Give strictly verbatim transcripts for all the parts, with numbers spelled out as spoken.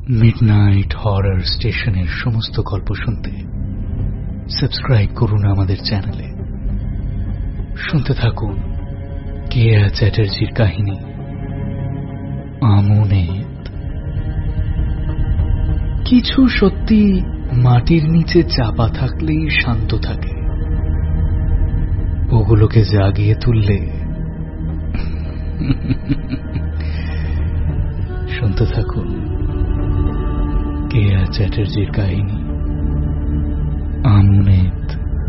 Midnight horror স্টেশনের সমস্ত গল্প শুনতে সাবস্ক্রাইব করুন আমাদের চ্যানেলে। শুনতে থাকুন কেয়া চ্যাটার্জির কাহিনী আমোনেত। কিছু সত্যি মাটির নিচে চাপা থাকলেই শান্ত থাকে, ওগুলোকে জাগিয়ে তুললে শুনতে থাকুন কেয়া চ্যাটার্জির কাহিনী আমোনেত।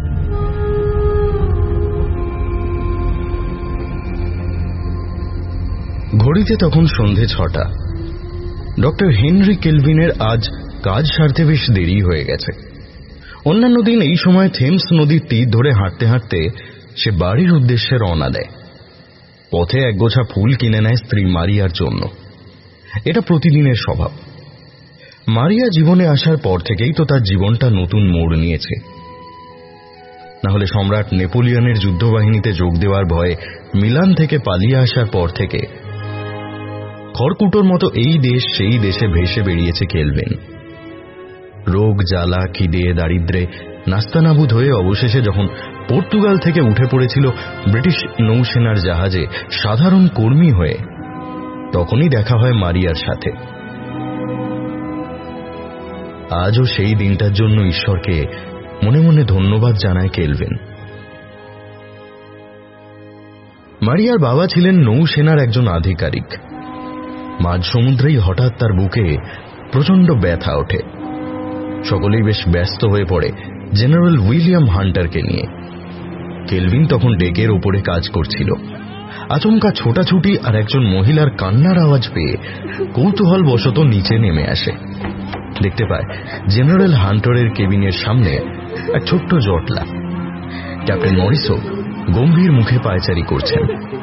ঘড়িতে তখন সন্ধে ছটা। ডক্টর হেনরি কেলভিনের আজ কাজ সারতে বেশ দেরি হয়ে গেছে। অন্যান্য দিন এই সময় থেমস নদীর তীর ধরে হাঁটতে হাঁটতে সে বাড়ির উদ্দেশ্যে রওনা দেয়। পথে একগোছা ফুল কিনে নেয় স্ত্রী মারিয়ার জন্য। এটা প্রতিদিনের স্বভাব। মারিয়া জীবনে আসার পর থেকেই তো তার জীবনটা নতুন মোড় নিয়েছে। নাহলে সম্রাট নেপোলিয়নের যুদ্ধবাহিনীতে যোগ দেওয়ার ভয়ে মিলান থেকে পালিয়ে আসার পর থেকে খড়কুটোর মতো এই দেশ সেই দেশে ভেসে বেরিয়েছে কেলভিন। রোগ জ্বালা খিদে দারিদ্রে নাস্তানাবুদ হয়ে অবশেষে যখন পর্তুগাল থেকে উঠে পড়েছিল ব্রিটিশ নৌসেনার জাহাজে সাধারণ কর্মী হয়ে, তখনই দেখা হয় মারিয়ার সাথে। আজও সেই দিনটার জন্য ঈশ্বরকে মনে মনে ধন্যবাদ জানায় কেলভিন। মারিয়ার বাবা ছিলেন নৌসেনার একজন আধিকারিক। মাঝ সমুদ্রেই হঠাৎ তার বুকে প্রচন্ড ব্যথা ওঠে। সকলেই বেশ ব্যস্ত হয়ে পড়ে জেনারেল উইলিয়াম হান্টারকে নিয়ে। কেলভিন তখন ডেকের ওপরে কাজ করছিল। আচমকা ছোটাছুটি আর একজন মহিলার কান্নার আওয়াজ পেয়ে কৌতূহল বশত নিচে নেমে আসে। দেখতে পায় জেনারেল হান্টারের কেবিনের সামনে এক ছোট্ট জটলা। ক্যাপ্টেন মরিসও গম্ভীর মুখে পায়চারি করছেন।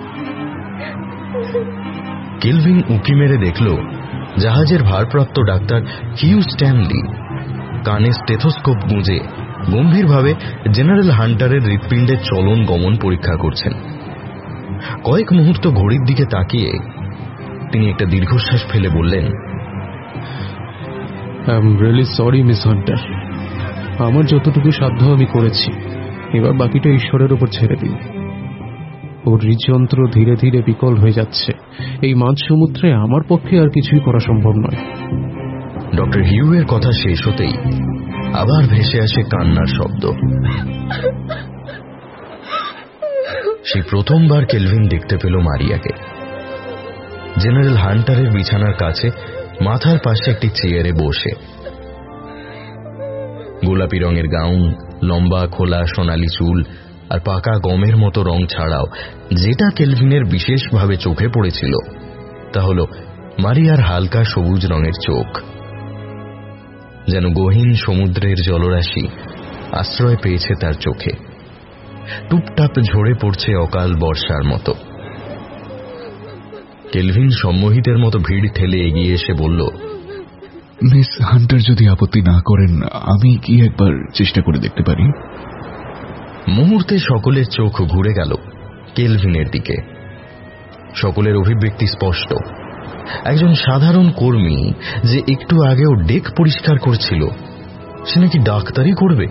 কেলভিন উঁকি মেরে দেখল জাহাজের ভারপ্রাপ্ত ডাক্তার হিউ স্ট্যানলি কানে স্টেথোস্কোপ গুঁজে গম্ভীরভাবে জেনারেল হান্টারের হৃৎপিণ্ডের চলন গমন পরীক্ষা করছেন। কয়েক মুহূর্ত ঘড়ির দিকে তাকিয়ে তিনি একটা দীর্ঘশ্বাস ফেলে বললেন, I am really sorry Miss Hunter, আমার যতটুকু সাধ্য আমি করেছি, এবার বাকিটা ঈশ্বরের উপর ছেড়ে দিন। ওর হৃদযন্ত্র ধীরে ধীরে বিকল হয়ে যাচ্ছে। এই মাঝ সমুদ্রে আমার পক্ষে আর কিছুই করা সম্ভব নয়। ডক্টর হিউ এর কথা শেষ হতেই আবার ভেসে আসে কান্নার শব্দ। সেই প্রথমবার কেলভিন দেখতে পেল মারিয়াকে। জেনারেল হান্টারের বিছানার কাছে মাথার পাশে একটি চেয়ারে বসে। গোলাপি রঙের গাউন, লম্বা খোলা সোনালি চুল আর পাকা গমের মতো রং ছাড়াও যেটা কেলভিনের বিশেষভাবে চোখে পড়েছিল তা হল মারিয়ার হালকা সবুজ রঙের চোখ। যেন গহীন সমুদ্রের জলরাশি আশ্রয় পেয়েছে তার চোখে। টুপটাপ ঝরে পড়ছে অকাল বর্ষার মতো। কেলভিন সম্মোহিতের মতো ভিড় ঠেলে এগিয়ে এসে বলল, মিস হান্টার যদি আপত্তি না করেন, আমি কি একবার চেষ্টা করে দেখতে পারি? মুহূর্তে সকলের চোখ ঘুরে গেল কেলভিনের দিকে। সকলের অভিব্যক্তি স্পষ্ট। একজন সাধারণ কর্মী যে একটু আগেও ডেক পরিষ্কার করছিল, সে নাকি ডাক্তারি করবে।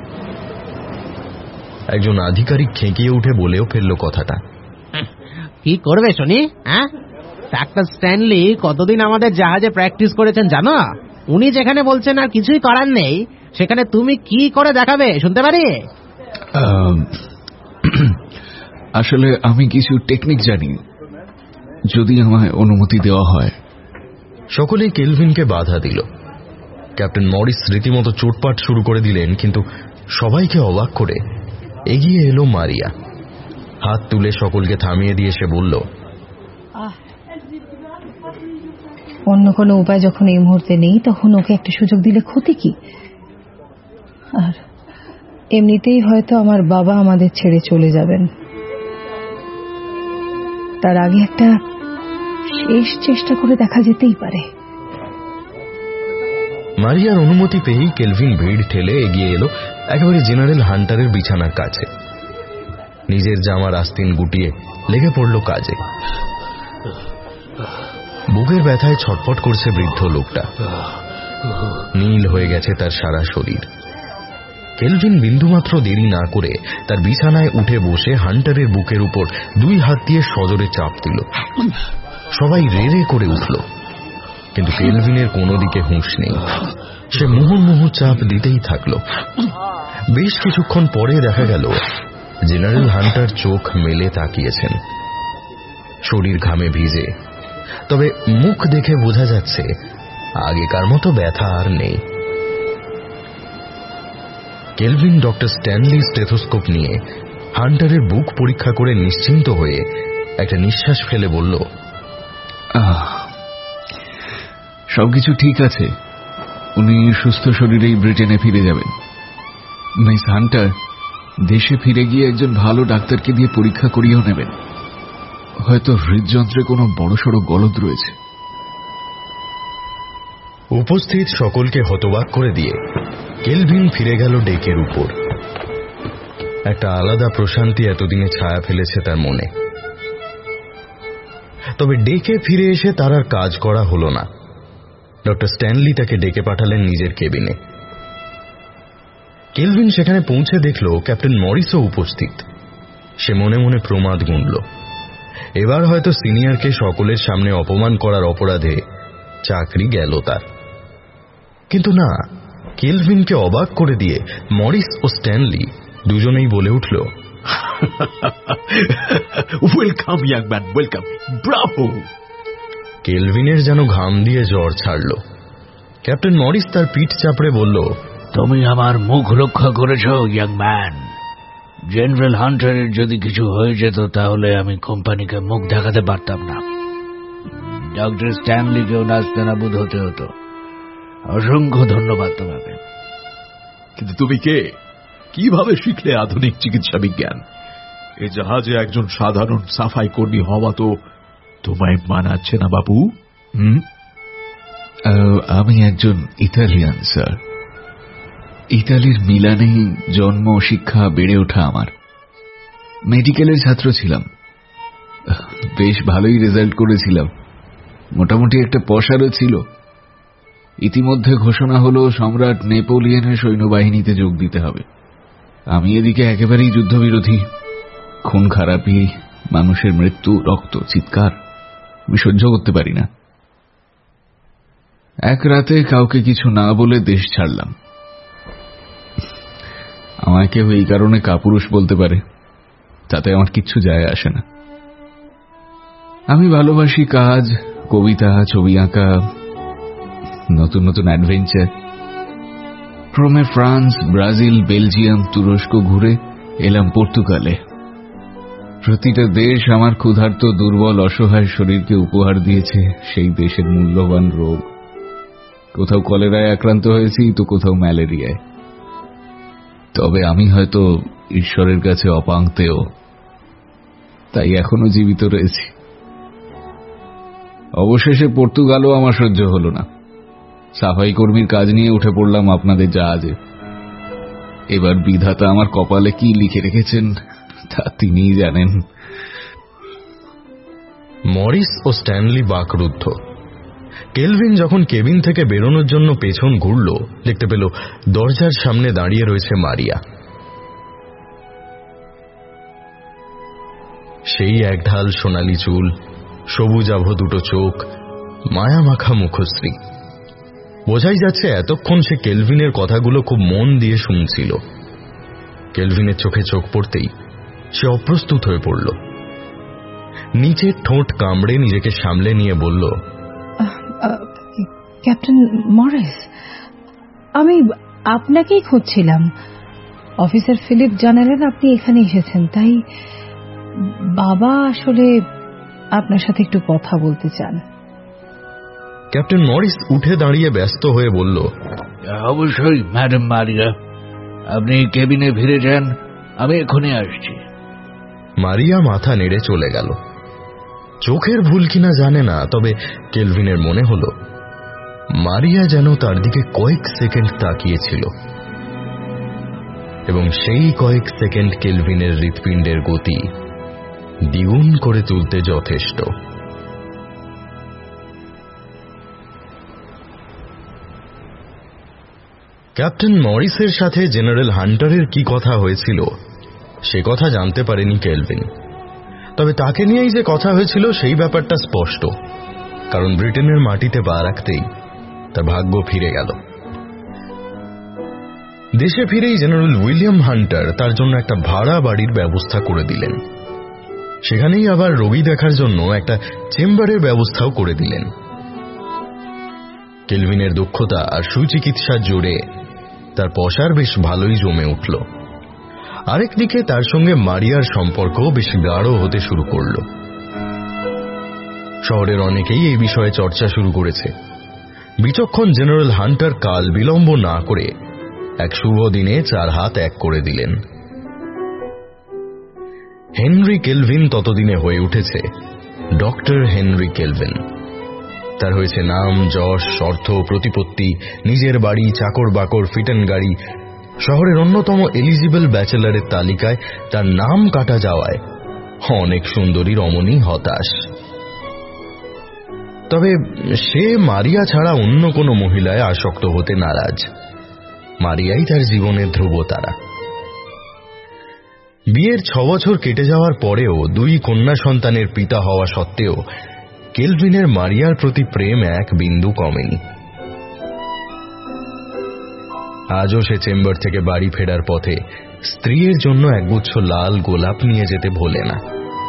একজন আধিকারিক খেঁকিয়ে উঠে বলেও ফেলল কথাটা, কি করবে শুনি? হ্যাঁ, ডাক্তার স্ট্যানলি কতদিন আমাদের জাহাজে প্র্যাকটিস করেছেন জানো? উনি যেখানে বলছেন আর কিছুই করার নেই, সেখানে তুমি কি করে দেখাবে শুনতে পারি? আসলে আমি কিছু টেকনিক জানি, যদি আমায় অনুমতি দেওয়া হয়। সকলেই কেলভিনকে বাধা দিল। ক্যাপ্টেন মরিস রীতিমতো চোটপাট শুরু করে দিলেন, কিন্তু সবাইকে অবাক করে এগিয়ে এলো মারিয়া। হাত তুলে সকলকে থামিয়ে দিয়ে সে বলল, অন্য কোনো উপায় যখন এই মুহূর্তে নেই, তখন ওকে একটা সুযোগ দিলে ক্ষতি কি? আর এমনিতেই হয়তো আমার বাবা আমাদের ছেড়ে চলে যাবেন। তার আগে একটা শেষ চেষ্টা করে দেখা যেতেই পারে। মারিয়ার অনুমতি পেয়েই কেলভিন ভিড় ঠেলে এগিয়ে এলো একেবারে জেনারেল হান্টারের বিছানার কাছে। নিজের জামার আস্তিন গুটিয়ে লেগে পড়ল কাজে। বুকের ব্যথায় ছটফট করছে বৃদ্ধ লোকটা। নীল হয়ে গেছে তার সারা শরীর। কেলভিন বিন্দুমাত্র দেরি না করে তার বিছানায় উঠে বসে হান্টারের বুকের উপর দুই হাত দিয়ে সজোরে চাপ দিল। সবাই রে রে করে উঠল, কিন্তু কেলভিনের কোনো দিকে হুঁশ নেই। সে মুহুর্মুহু চাপ দিতেই থাকল। বেশ কিছুক্ষণ পরে দেখা গেল জেনারেল হান্টার চোখ মেলে তাকিয়েছেন, শরীর ঘামে ভিজে, তবে মুখ দেখে বোঝা যাচ্ছে আগেকার মতো ব্যথা আর নেই। কেলভিন ডক্টর স্ট্যানলি স্টেথোস্কোপ নিয়ে হান্টারের বুক পরীক্ষা করে নিশ্চিন্ত হয়ে একটা নিঃশ্বাস ফেলে বলল, সবকিছু ঠিক আছে, উনি সুস্থ শরীরেই ব্রিটেনে ফিরে যাবেন। মিস হান্টার দেশে ফিরে গিয়ে একজন ভালো ডাক্তারকে দিয়ে পরীক্ষা করিয়েও নেবেন। হয়তো হৃদযন্ত্রে কোনো বড়সড় গলদ রয়েছে। উপস্থিত সকলকে হতবাক করে দিয়ে কেলভিন ফিরে গেল ডেকের উপর। একটা আলাদা প্রশান্তি এতদিনে ছায়া ফেলেছে তার মনে। তবে ডেকে ফিরে এসে তার আর কাজ করা হল না। ডক্টর স্ট্যানলি তাকে ডেকে পাঠালেন নিজের কেবিনে। কেলভিন সেখানে পৌঁছে দেখল ক্যাপ্টেন মরিসও উপস্থিত। সে মনে মনে প্রমাদ গুনল, এবার হয়তো সিনিয়রকে সকলের সামনে অপমান করার অপরাধে চাকরি গেল তার। কিন্তু না, কেলভিনকে অবাক করে দিয়ে মরিস ও স্ট্যানলি দুজনেই বলে উঠল, welcome young man, welcome, bravo. কেলভিনের যেন ঘাম দিয়ে জ্বর ছাড়ল। ক্যাপ্টেন মরিস তার পিঠ চাপড়ে বলল, তুমি আমার মুখ রক্ষা করেছ ইয়াং ম্যান। জেনারেল হান্টারের যদি কিছু হয়ে যেত তাহলে আমি কোম্পানিকে মুখ দেখাতে পারতাম না। ডক্টর স্ট্যানলিকেও নাস্তানাবুদ হতে হতো। অসংখ্য ধন্যবাদ তোমাকে। কিন্তু তুমি কে? কিভাবে শিখলে আধুনিক চিকিৎসা বিজ্ঞান? এ জাহাজে একজন সাধারণ সাফাই কর্মী হওয়া তো তোমায় মানাচ্ছে না বাবু। হুম, আমি একজন ইতালিয়ান স্যার। ইতালির মিলানেই জন্ম, শিক্ষা, বেড়ে ওঠা আমার। মেডিকেলের ছাত্র ছিলাম, বেশ ভালোই রেজাল্ট করেছিলাম, মোটামুটি একটা পসারও ছিল। ইতিমধ্যে ঘোষণা হলো সম্রাট নেপোলিয়নের সৈন্যবাহিনীতে যোগ দিতে হবে। আমি এদিকে একেবারেই যুদ্ধবিরোধী। খুন খারাপি, মানুষের মৃত্যু, রক্ত, চিৎকার আমি সহ্য করতে পারি না। এক রাতে কাউকে কিছু না বলে দেশ ছাড়লাম। আমায় কেউ এই কারণে কাপুরুষ বলতে পারে, তাতে আমার কিচ্ছু যায় আসে না। আমি ভালোবাসি কাজ, কবিতা, ছবি আঁকা, নতুন নতুন অ্যাডভেঞ্চার। ক্রমে ফ্রান্স, ব্রাজিল, বেলজিয়াম, তুরস্ক ঘুরে এলাম পর্তুগালে। প্রতিটা দেশ আমার ক্ষুধার্ত, দুর্বল, অসহায় শরীরকে উপহার দিয়েছে সেই দেশের মূল্যবান রোগ। কোথাও কলেরায় আক্রান্ত হয়েছি, তো কোথাও ম্যালেরিয়ায়। তবে আমি হয়তো ঈশ্বরের কাছে অপাংতেও, তাই এখনো জীবিত রয়েছি। অবশেষে পর্তুগালও আমার সহ্য হল না। সাফাই কর্মীর কাজ নিয়ে উঠে পড়লাম আপনাদের জাহাজে। এবার বিধাতা আমার কপালে কি লিখে রেখেছেন তা তিনিই জানেন। মরিস ও স্ট্যানলি বাকরুদ্ধ। কেলভিন যখন কেবিন থেকে বেরোনোর জন্য পেছন ঘুরল, দেখতে পেল দরজার সামনে দাঁড়িয়ে রয়েছে মারিয়া। সেই এক ঢাল সোনালি চুল, সবুজ আভ দুটো চোখ, মায়া মাখা মুখশ্রী। বোঝাই যাচ্ছে এতক্ষণ সে কেলভিনের কথাগুলো খুব মন দিয়ে শুনছিল। কেলভিনের চোখে চোখ পড়তেই সে অপ্রস্তুত হয়ে পড়ল। নিচের ঠোঁট কামড়ে নিজেকে সামলে নিয়ে বলল, ক্যাপ্টেন মরিস, আমি আপনাকেই খুঁজছিলাম। অফিসার ফিলিপ জানালেন আপনি এখানে এসেছেন, তাই বাবা আসলে আপনার সাথে একটু কথা বলতে চান। ক্যাপ্টেন মরিস উঠে দাঁড়িয়ে ব্যস্ত হয়ে বলল, অবশ্যই ম্যাডাম মারিয়া, আপনি কেবিনে ফিরে যান, আমি এখনই আসছি। মারিয়া মাথা নেড়ে চলে গেল। চোখের ভুল কিনা জানে না, তবে কেলভিনের মনে হল মারিয়া যেন তার দিকে কয়েক সেকেন্ড তাকিয়েছিল, এবং সেই কয়েক সেকেন্ড কেলভিনের হৃৎপিণ্ডের গতি দ্বিগুণ করে তুলতে যথেষ্ট। ক্যাপ্টেন মরিসের সাথে জেনারেল হান্টারের কি কথা হয়েছিল সে কথা জানতে পারেনি কেলভিন। তবে তাকে নিয়েই যে কথা হয়েছিল সেই ব্যাপারটা স্পষ্ট, কারণ ব্রিটেনের মাটিতে পা রাখতেই তার ভাগ্য ফিরে গেল। দেশে ফিরেই জেনারেল উইলিয়াম হান্টার তার জন্য একটা ভাড়া বাড়ির ব্যবস্থা করে দিলেন। সেখানেই আবার রোগী দেখার জন্য একটা চেম্বারের ব্যবস্থাও করে দিলেন। কেলভিনের দক্ষতা আর সুচিকিৎসার জোরে তার পসার বেশ ভালোই জমে উঠল। আরেকদিকে তার সঙ্গে মারিয়ার সম্পর্ক বেশ গাঢ় হতে শুরু করল। শহরের অনেকেই এই বিষয়ে চর্চা শুরু করেছে। বিচক্ষণ জেনারেল হান্টার কাল বিলম্ব না করে এক শুভ দিনে চার হাত এক করে দিলেন। হেনরি কেলভিন ততদিনে হয়ে উঠেছে ডক্টর হেনরি কেলভিন। তার হয়েছে নাম, যশ, অর্থ, প্রতিপত্তি, নিজের বাড়ি, চাকর বাকর, ফিটেন গাড়ি। শহরের অন্যতম এলিজিবল ব্যাচেলারের তালিকায় তার নাম কাটা যাওয়ায় অনেক সুন্দরী রমণী হতাশ। তবে সে মারিয়া ছাড়া অন্য কোনো মহিলায় আসক্ত হতে নারাজ। মারিয়াই তার জীবনের ধ্রুবতারা। বিয়ের ছ বছর কেটে যাওয়ার পরেও দুই কন্যা সন্তানের পিতা হওয়া সত্ত্বেও কেলভিনের মারিয়ার প্রতি প্রেম এক বিন্দু কমেনি। আজও সে চেম্বার থেকে বাড়ি ফেরার পথে স্ত্রীর জন্য একগুচ্ছ লাল গোলাপ নিয়ে যেতে ভোলে না।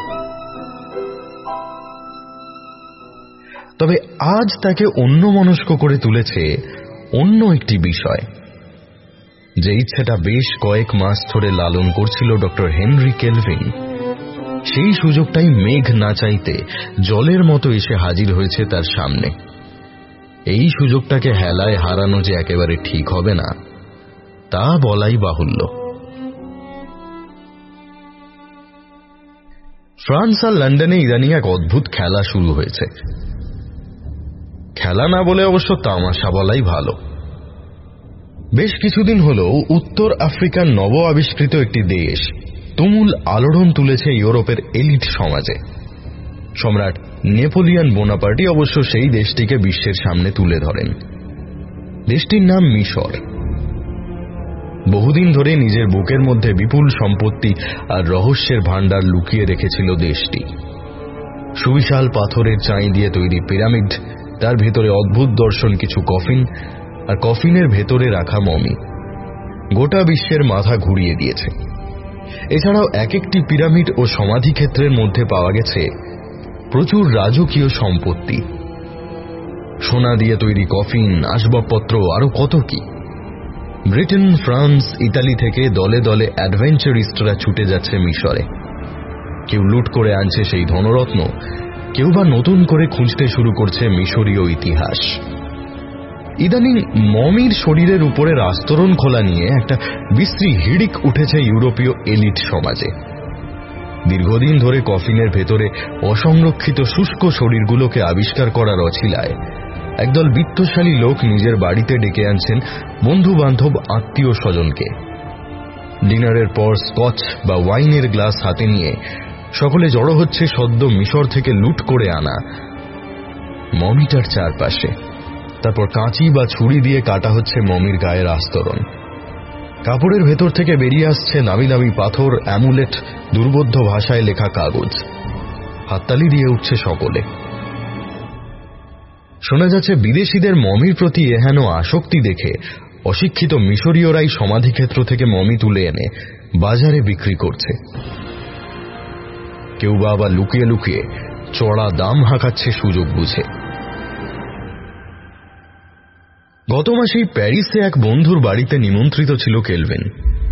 তবে আজ তাকে অন্যমনস্ক করে তুলেছে অন্য একটি বিষয়। যে ইচ্ছেটা বেশ কয়েক মাস ধরে লালন করছিল ডক্টর হেনরি কেলভিন, সেই সুযোগটাই মেঘ না চাইতে জলের মতো এসে হাজির হয়েছে তার সামনে। এই সুযোগটাকে হেলায় হারানো যে একেবারে ঠিক হবে না তা বলাই বাহুল্য। ফ্রান্স আর লন্ডনে ইদানিং এক অদ্ভুত খেলা শুরু হয়েছে। খেলা না বলে অবশ্য তামাশা বলাই ভালো। বেশ কিছুদিন হল উত্তর আফ্রিকার নব আবিষ্কৃত একটি দেশ তুমুল আলোড়ন তুলেছে ইউরোপের এলিট সমাজে। সম্রাট নেপোলিয়ন বোনাপার্টি অবশ্য সেই দেশটিকে বিশ্বের সামনে তুলে ধরেন। দেশটির নাম মিশর। বহুদিন ধরে নিজের বুকের মধ্যে বিপুল সম্পত্তি আর রহস্যের ভাণ্ডার লুকিয়ে রেখেছিল দেশটি। সুবিশাল পাথরের চাই দিয়ে তৈরি পিরামিড, তার ভেতরে অদ্ভুত দর্শন কিছু কফিন, আর কফিনের ভেতরে রাখা মমি গোটা বিশ্বের মাথা ঘুরিয়ে দিয়েছে। এছাড়াও এক একটি পিরামিড ও সমাধিক্ষেত্রের মধ্যে পাওয়া গেছে প্রচুর রাজকীয় সম্পত্তি, সোনা দিয়ে তৈরি কফিন, আসবাবপত্র, আরো কত কি। ব্রিটেন, ফ্রান্স, ইতালি থেকে দলে দলে অ্যাডভেঞ্চারিস্টরা ছুটে যাচ্ছে মিশরে। কেউ লুট করে আনছে সেই ধনরত্ন, কেউ বা নতুন করে খুঁজতে শুরু করছে মিশরীয় ইতিহাস। ইদানিং মমির শরীরের উপরের আস্তরণ খোলা নিয়ে একটা বিশ্রী হিড়িক উঠেছে ইউরোপীয় এলিট সমাজে। দীর্ঘদিন ধরে কফিনের ভেতরে অসংরক্ষিত শুষ্ক শরীরগুলোকে আবিষ্কার করার অছিলায় একদল বিত্তশালী লোক নিজের বাড়িতে ডেকে আনছেন বন্ধু বান্ধব, আত্মীয় স্বজনকে। ডিনারের পর স্কচ বা ওয়াইনের গ্লাস হাতে নিয়ে সকলে জড়ো হচ্ছে সদ্য মিশর থেকে লুট করে আনা মমিটার চারপাশে। তারপর কাঁচি বা ছুরি দিয়ে কাটা হচ্ছে মমির গায়ের আস্তরণ। কাপড়ের ভেতর থেকে বেরিয়ে আসছে দামি দামি পাথর, অ্যামুলেট, দুর্বোধ্য ভাষায় লেখা কাগজ। হাততালি দিয়ে উঠছে সকলে। শোনা যাচ্ছে বিদেশিদের মমির প্রতি এহেন আসক্তি দেখে অশিক্ষিত মিশরীয়রাই সমাধিক্ষেত্র থেকে মমি তুলে এনে বাজারে বিক্রি করছে। কেউ বা আবার লুকিয়ে লুকিয়ে চড়া দাম হাঁকাচ্ছে সুযোগ বুঝে। গত মাসেই প্যারিসে এক বন্ধুর বাড়িতে নিমন্ত্রিত ছিল কেলভিন।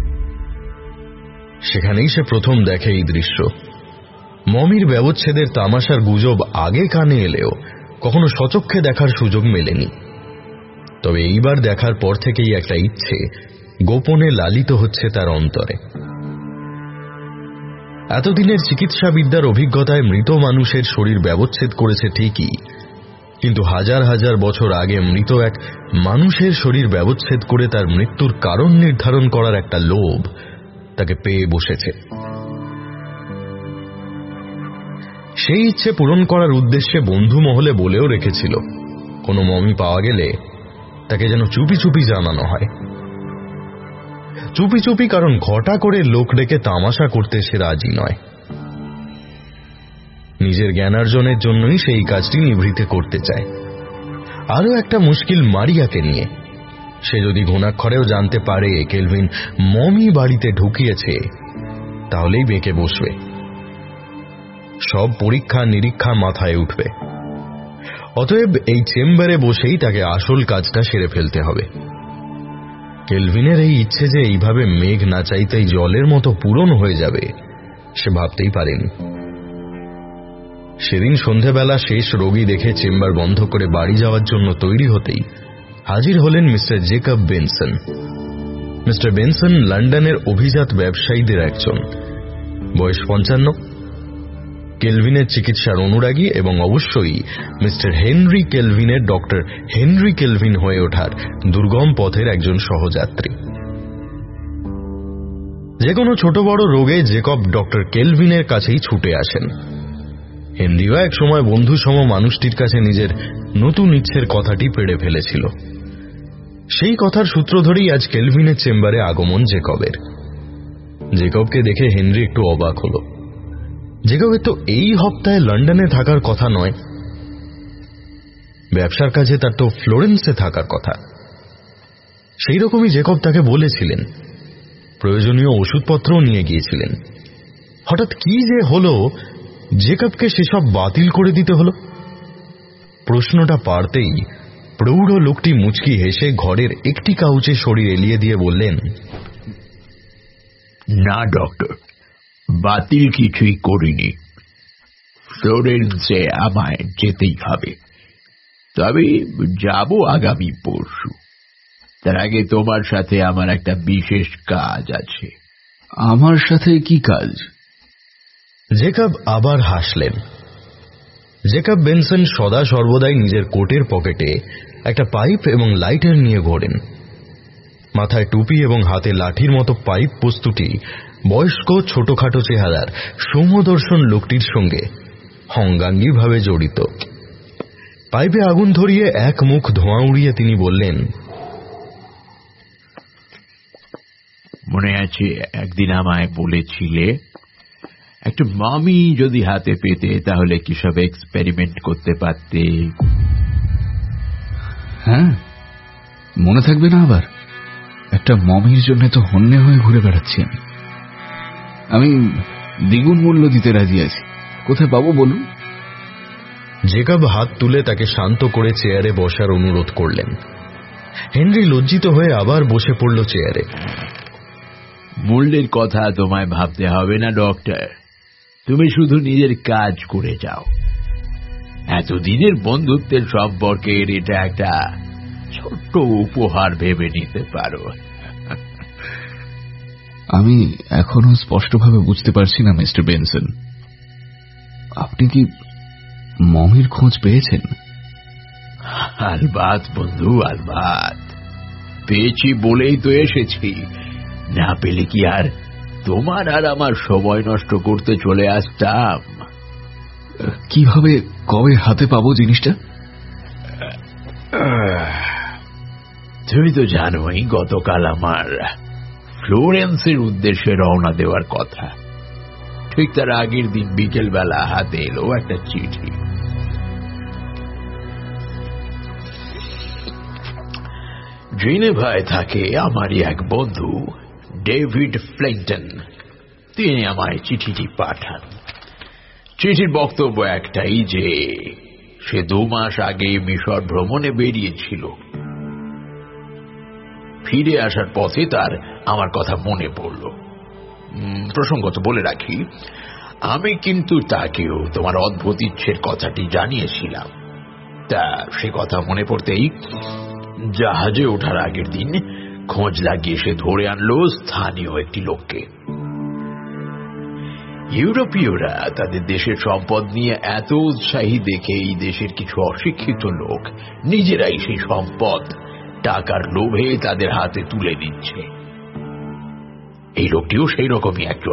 সেখানেই সে প্রথম দেখে এই দৃশ্য। মমির ব্যবচ্ছেদের তামাশার গুজব আগে কানে এলেও কখনো সচক্ষে দেখার সুযোগ মেলেনি। তবে এইবার দেখার পর থেকেই একটা ইচ্ছে গোপনে লালিত হচ্ছে তার অন্তরে। এতদিনের চিকিৎসাবিদ্যার অভিজ্ঞতায় মৃত মানুষের শরীর ব্যবচ্ছেদ করেছে ঠিকই, কিন্তু হাজার হাজার বছর আগে মৃত এক মানুষের শরীর ব্যবচ্ছেদ করে তার মৃত্যুর কারণ নির্ধারণ করার একটা লোভ তাকে পেয়ে বসেছে। সেই ইচ্ছে পূরণ করার উদ্দেশ্যে বন্ধু মহলে বলেও রেখেছিল কোনো মমি পাওয়া গেলে তাকে যেন চুপি চুপি জানানো হয়। চুপি চুপি, কারণ ঘটা করে লোক ডেকে তামাশা করতে সে রাজি নয়। নিজের জ্ঞানার্জনের জন্যই সেই কাজটি নিভৃতে করতে চায়। আরও একটা মুশকিল মারিয়াকে নিয়ে। সে যদি ঘুণাক্ষরেও জানতে পারে কেলভিন মমি বাড়িতে ঢুকিয়েছে, তাহলেই বেঁকে বসবে, সব পরীক্ষা নিরীক্ষা মাথায় উঠবে। অতএব এই চেম্বারে বসেই তাকে আসল কাজটা সেরে ফেলতে হবে। কেলভিনের এই ইচ্ছে যে এইভাবে মেঘ না চাইতেই জলের মতো পূরণ হয়ে যাবে, সে ভাবতেই পারেনি। সেদিন সন্ধেবেলা শেষ রোগী দেখে চেম্বার বন্ধ করে বাড়ি যাওয়ার জন্য তৈরি হতেই হাজির হলেন mister Jacob Benson. Mister Benson লন্ডনের অভিজাত ব্যবসায়ীদের একজন, বয়স পঞ্চান্ন, কেলভিনের চিকিৎসার অনুরাগী এবং অবশ্যই মিস্টার হেনরি কেলভিনের ডক্টর হেনরি কেলভিন হয়ে ওঠার দুর্গম পথের একজন সহযাত্রী। যে কোনো ছোট বড় রোগে জেকব ডক্টর কেলভিনের কাছেই ছুটে আসেন। হেনরিও এক সময় বন্ধুসম মানুষটির কাছে নিজের নতুন ইচ্ছের কথাটি পেড়ে ফেলেছিল। সেই কথার সূত্র ধরেই আজ কেলভিনের চেম্বারে আগমন জেকবের। জেকবকে দেখে হেনরি একটু অবাক হল। জেকবের তো এই হপ্তাহে লন্ডনে থাকার কথা নয়, ব্যবসার কাজে তার তো ফ্লোরেন্সে থাকার কথা। সেই রকমই জেকব তাকে বলেছিলেন, প্রয়োজনীয় ওষুধপত্রও নিয়ে গিয়েছিলেন। হঠাৎ কি যে হলো, জেকবকে সেসব বাতিল করে দিতে হলো। প্রশ্নটা পারতেই প্রৌঢ় লোকটি মুচকি হেসে ঘরের একটি কাউচে শরীর এলিয়ে দিয়ে বললেন, না ডক্টর, বাতিল কিছুই করিনি। ফ্লোরেন্সে আমায় যেতেই হবে, তবে যাব আগামী পরশু। তার আগে তোমার সাথে আমার একটা বিশেষ কাজ আছে। আমার সাথে কি কাজ? জেকব আবার হাসলেন। জেকব বেনসন সদা সর্বদাই নিজের কোটের পকেটে একটা পাইপ এবং লাইটার নিয়ে ঘোরেন। মাথায় টুপি এবং হাতে লাঠির মতো পাইপ বস্তুটি বয়স্ক ছোটখাটো চেহারার সৌম্যদর্শন লোকটির সঙ্গে অঙ্গাঙ্গিভাবে জড়িত। পাইপে আগুন ধরিয়ে এক মুখ ধোঁয়া উড়িয়ে তিনি বললেন, মনে আছে একদিন আমায় বলেছিলে একটা মামি যদি হাতে পেতে তাহলে কি সব এক্সপেরিমেন্ট করতে পারতে? হ্যাঁ, মনে থাকবে না আবার? একটা মমির জন্য তো হন্যে হয়ে ঘুরে বেড়াচ্ছি আমি। আমি দ্বিগুণ মূল্য দিতে রাজি আছি। কোথায় পাবো বলুন? জেকব হাত তুলে তাকে শান্ত করে চেয়ারে বসার অনুরোধ করলেন। হেনরি লজ্জিত হয়ে আবার বসে পড়ল চেয়ারে। মূল্যের কথা তোমায় ভাবতে হবে না ডক্টর, তুমি শুধু নিজের কাজ করে যাও। এতদিনের বন্ধুত্বের সম্পর্কের এটা একটা ছোট্ট উপহার ভেবে নিতে পারো। আমি এখনো স্পষ্টভাবে বুঝতে পারছি না মিস্টার বেনসন, আপনি কি মমির খোঁজ পেয়েছেন? আলবাত বন্ধু, আলবাত পেয়েছি বলেই তো এসেছি। না পেলে কি আর তোমার আর আমার সময় নষ্ট করতে চলে আসতাম? কিভাবে, কবে হাতে পাবো জিনিসটা? তুমি তো জানোই গতকাল আমার ফ্লোরেন্সের উদ্দেশ্যে রওনা দেওয়ার কথা। ঠিক তার আগের দিন বিকেল বেলা হাতে এলো একটা চিঠি। জেনেভায় থাকে আমারই এক বন্ধু ডেভিড ফ্লেন্টন। তিনি আমায় চিঠিটি পাঠান। চিঠির বক্তব্য একটাই যে সে দু মাস আগে মিশর ভ্রমণে বেরিয়েছিল। ফিরে আসার পথে তার আমার কথা মনে পড়ল। প্রসঙ্গত বলে রাখি, আমি কিন্তু তাকেও তোমার অদ্ভুত ইচ্ছের কথাটি জানিয়েছিলাম। তা সে কথা মনে পড়তেই জাহাজে ওঠার আগের দিন খোঁজ লাগিয়ে সে ধরে আনলো স্থানীয় একটি লোককে। ইউরোপীয়রা তাদের দেশের সম্পদ নিয়ে এত উৎসাহী দেখে এই দেশের কিছু অশিক্ষিত লোক নিজেরাই সেই সম্পদ টাকার লোভে তাদের হাতে তুলে দিচ্ছে। এই লোকটিও সেই রকমই একজন।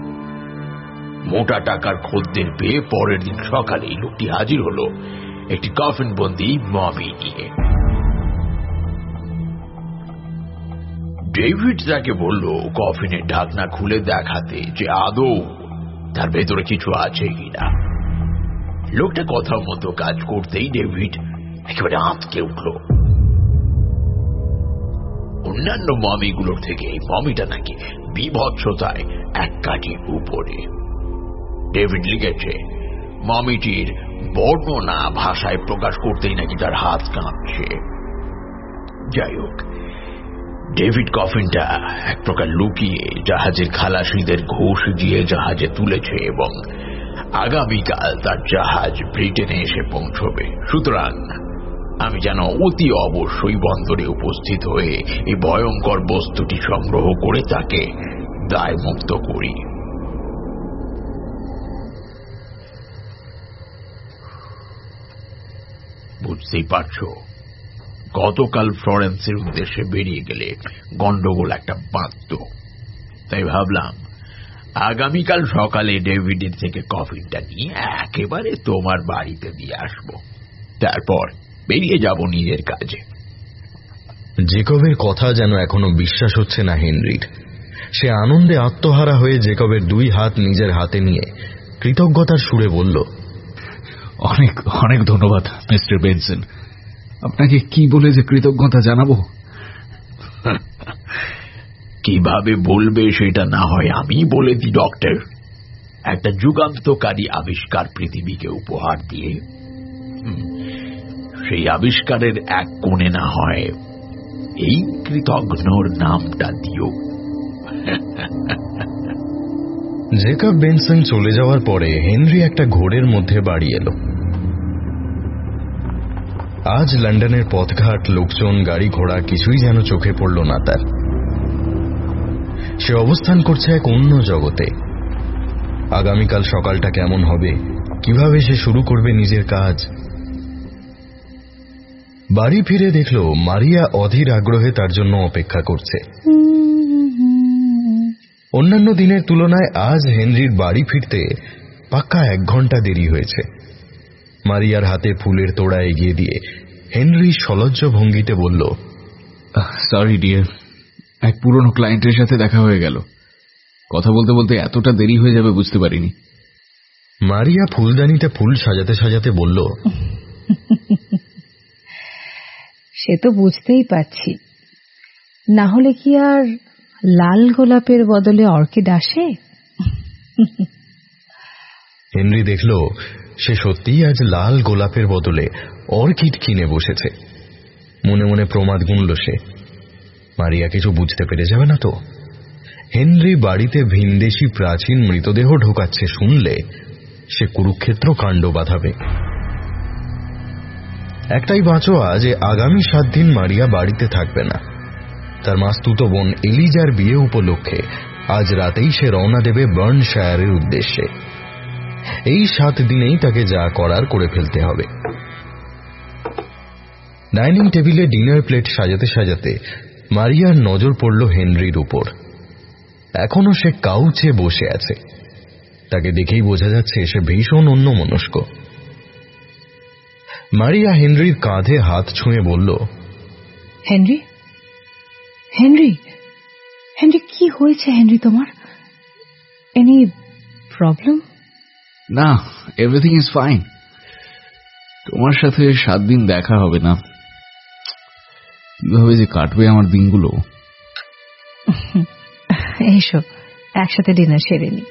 মোটা টাকার খদ্দের পেয়ে পরের দিন সকালে এই লোকটি হাজির হলো একটি কফিনবন্দি মমি নিয়ে। ডেভিড তাকে বলল কফিনের ঢাকনা খুলে দেখাতে যে আদৌ তার ভেতরে কিছু আছে কিনা। লোকটা কথা মতো কাজ করতেই ডেভিড একেবারে আঁতকে উঠল। অন্যান্য মমিগুলোর থেকে এই মমিটা নাকি বিভৎসতায় এক কাঠি উপরে। ডেভিড লিখেছে মমিটির বর্ণনা ভাষায় প্রকাশ করতেই নাকি তার হাত কাঁপছে। যাই হোক, ডেভিড কফিনটা এক প্রকার লুকিয়ে জাহাজের খালাসিদের ঘুষ দিয়ে জাহাজে তুলেছে এবং আগামীকাল তার জাহাজ ব্রিটেনে এসে পৌঁছবে। সুতরাং আমি যেন অতি অবশ্যই বন্দরে উপস্থিত হয়ে এই ভয়ঙ্কর বস্তুটি সংগ্রহ করে তাকে দায়মুক্ত করি। বুঝতেই পারছো, গতকাল ফ্লোরেন্সের উদ্দেশ্যে বেরিয়ে গেলে গন্ডগোল একটা বাঁধত, তাই ভাবলাম আগামীকাল সকালে ডেভিডের থেকে কফিনটা নিয়ে একেবারে তোমার বাড়িতে দিয়ে আসবো, তারপর বেরিয়ে যাব নিজের কাজে। জেকবের কথা যেন এখনো বিশ্বাস হচ্ছে না হেনরির। সে আনন্দে আত্মহারা হয়ে জেকবের দুই হাত নিজের হাতে নিয়ে কৃতজ্ঞতার সুরে বলল, অনেক অনেক ধন্যবাদ মিস্টার বেনসন। আপনাকে কি বলে যে কৃতজ্ঞতা জানাবো? কিভাবে বলবে সেটা না হয় আমি বলে দিই ডক্টর। একটা যুগান্তকারী আবিষ্কার পৃথিবীকে উপহার দিয়ে সেই আবিষ্কারের এক কোণে না হয় এই কৃতজ্ঞর নামটা দিও। জেকব বেনসন চলে যাওয়ার পরে হেনরি একটা ঘোরের মধ্যে বাড়ি এলো। আজ লন্ডনের পথঘাট, লোকজন, গাড়ি ঘোড়া কিছুই যেন চোখে পড়ল না তার। সে অবস্থান করছে এক অন্য জগতে। আগামীকাল সকালটা কেমন হবে, কিভাবে সে শুরু করবে নিজের কাজ। বাড়ি ফিরে দেখল মারিয়া অধীর আগ্রহে তার জন্য অপেক্ষা করছে। অন্যান্য দিনের তুলনায় আজ হেনরির বাড়ি ফিরতে পাক্কা এক ঘন্টা দেরি হয়েছে। মারিয়ার হাতে ফুলের তোড়া এগিয়ে দিয়ে হেনরি সলজ্জ ভঙ্গিতে বলল, সরি ডিয়ার, এক পুরনো ক্লায়েন্টের সাথে দেখা হয়ে গেল। কথা বলতে বলতে এতটা দেরি হয়ে যাবে বুঝতে পারিনি। মারিয়া ফুলদানিতে ফুল সাজাতে সাজাতে বলল, সে তো বুঝতেই পারছি, না হলে কি আর লাল গোলাপের বদলে অর্কিড আসে? হেনরি দেখল সে সত্যিই আজ লাল গোলাপের বদলে অর্কিড কিনে বসেছে। মনে মনে প্রমাদ গুনল সে, মারিয়া কিছু বুঝতে পেরে যাবে না তো। হেনরি বাড়িতে ভিনদেশি প্রাচীন মৃতদেহ ঢোকাচ্ছে শুনলে সে কুরুক্ষেত্র কাণ্ড বাঁধাবে। একটাই বাঁচোয়া যে আগামী সাত দিন মারিয়া বাড়িতে থাকবে না। তার মাস্তুতো বোন এলিজার বিয়ে উপলক্ষে আজ রাতেই সে রওনা দেবে বার্নশায়ারের উদ্দেশ্যে। এই সাত দিনেই তাকে যা করার করে ফেলতে হবে। ডাইনিং টেবিলে ডিনার প্লেট সাজাতে সাজাতে মারিয়ার নজর পড়ল হেনরির উপর। এখনো সে কাউচে বসে আছে। তাকে দেখেই বোঝা যাচ্ছে সে ভীষণ অন্যমনস্ক। মারিয়া হেনরির কাঁধে হাত ছুঁয়ে বলল, হেনরি, হেনরি, হেনরি, কি হয়েছে হেনরি তোমার? Any problem? না, এভরিথিং ইজ ফাইন। তোমার সাথে সাত দিন দেখা হবে না, কিভাবে যে কাটবে আমার দিনগুলো। এইসব একসাথে ডিনার সেরে নি।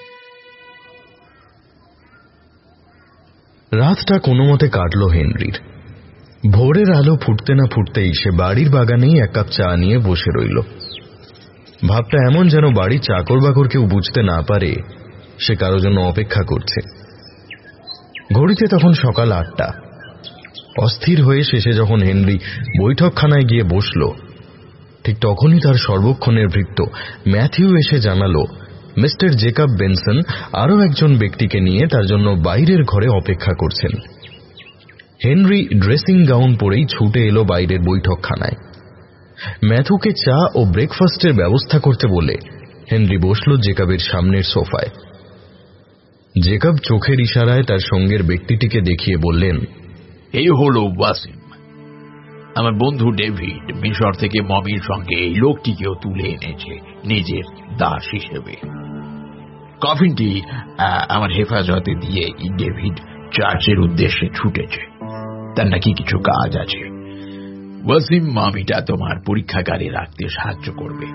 রাতটা কোনো মতে কাটল হেনরির। ভোরের আলো ফুটতে না ফুটতেই সে বাড়ির বাগানেই এক কাপ চা নিয়ে বসে রইল। ভাবটা এমন যেন বাড়ির চাকর বাকর কেউ বুঝতে না পারে সে কারো জন্য অপেক্ষা করছে। ঘড়িতে তখন সকাল আটটা। অস্থির হয়ে শেষে যখন হেনরি বৈঠকখানায় গিয়ে বসল, ঠিক তখনই তার সর্বক্ষণের ভৃত্য ম্যাথিউ এসে জানালো মিস্টার জেকব বেনসন আরও একজন ব্যক্তিকে নিয়ে তার জন্য বাইরের ঘরে অপেক্ষা করছেন। হেনরি ড্রেসিং গাউন পরেই ছুটে এলো বাইরের বৈঠকখানায়। ম্যাথুকে চা ও ব্রেকফাস্টের ব্যবস্থা করতে বলে হেনরি বসল জেকবের সামনের সোফায়। জেকব চোখের ইশারায় তার সঙ্গের ব্যক্তিটিকে দেখিয়ে বললেন, এই হলো ওয়াসিম, আমার বন্ধু ডেভিড মিশর থেকে মমির সঙ্গে এই লোকটিকেও তুলে এনেছে নিজের দাস হিসেবে। কফিনটি আমার হেফাজতে দিয়ে ডেভিড চার্চের উদ্দেশ্যে ছুটেছে। তার নাকি কিছু কাজ আছে। ওয়াসিম মামিটা তোমার পরীক্ষাগারে রাখতে সাহায্য করবে।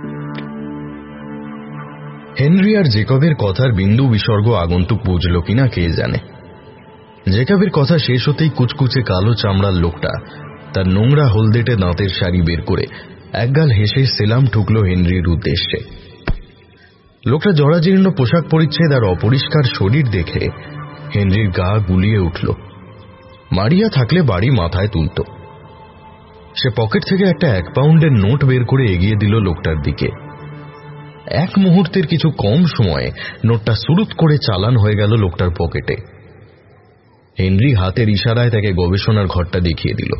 হেনরি আর জেকবের কথার বিন্দু বিসর্গ আগন্তুক বুঝল কিনা কে জানে। জেকবের কথা শেষ হতেই কুচকুচে কালো চামড়ার লোকটা তার নোংরা হলদেটে দাঁতের শাড়ি বের করে একগাল হেসে সেলাম ঠুকল হেনরির উদ্দেশ্যে। লোকটা জরাজীর্ণ পোশাক পরিচ্ছেদ আর অপরিষ্কার শরীর দেখে হেনরির গা গুলিয়ে উঠল। মারিয়া থাকলে বাড়ি মাথায় তুলত। সে পকেট থেকে একটা এক পাউন্ডের নোট বের করে এগিয়ে দিল লোকটার দিকে। এক মুহূর্তের কিছু কম সময়ে নোটটা সুরুত করে চালান হয়ে গেল লোকটার পকেটে। হেনরি হাতের ইশারায় তাকে গবেষণার ঘরটা দেখিয়ে দিল।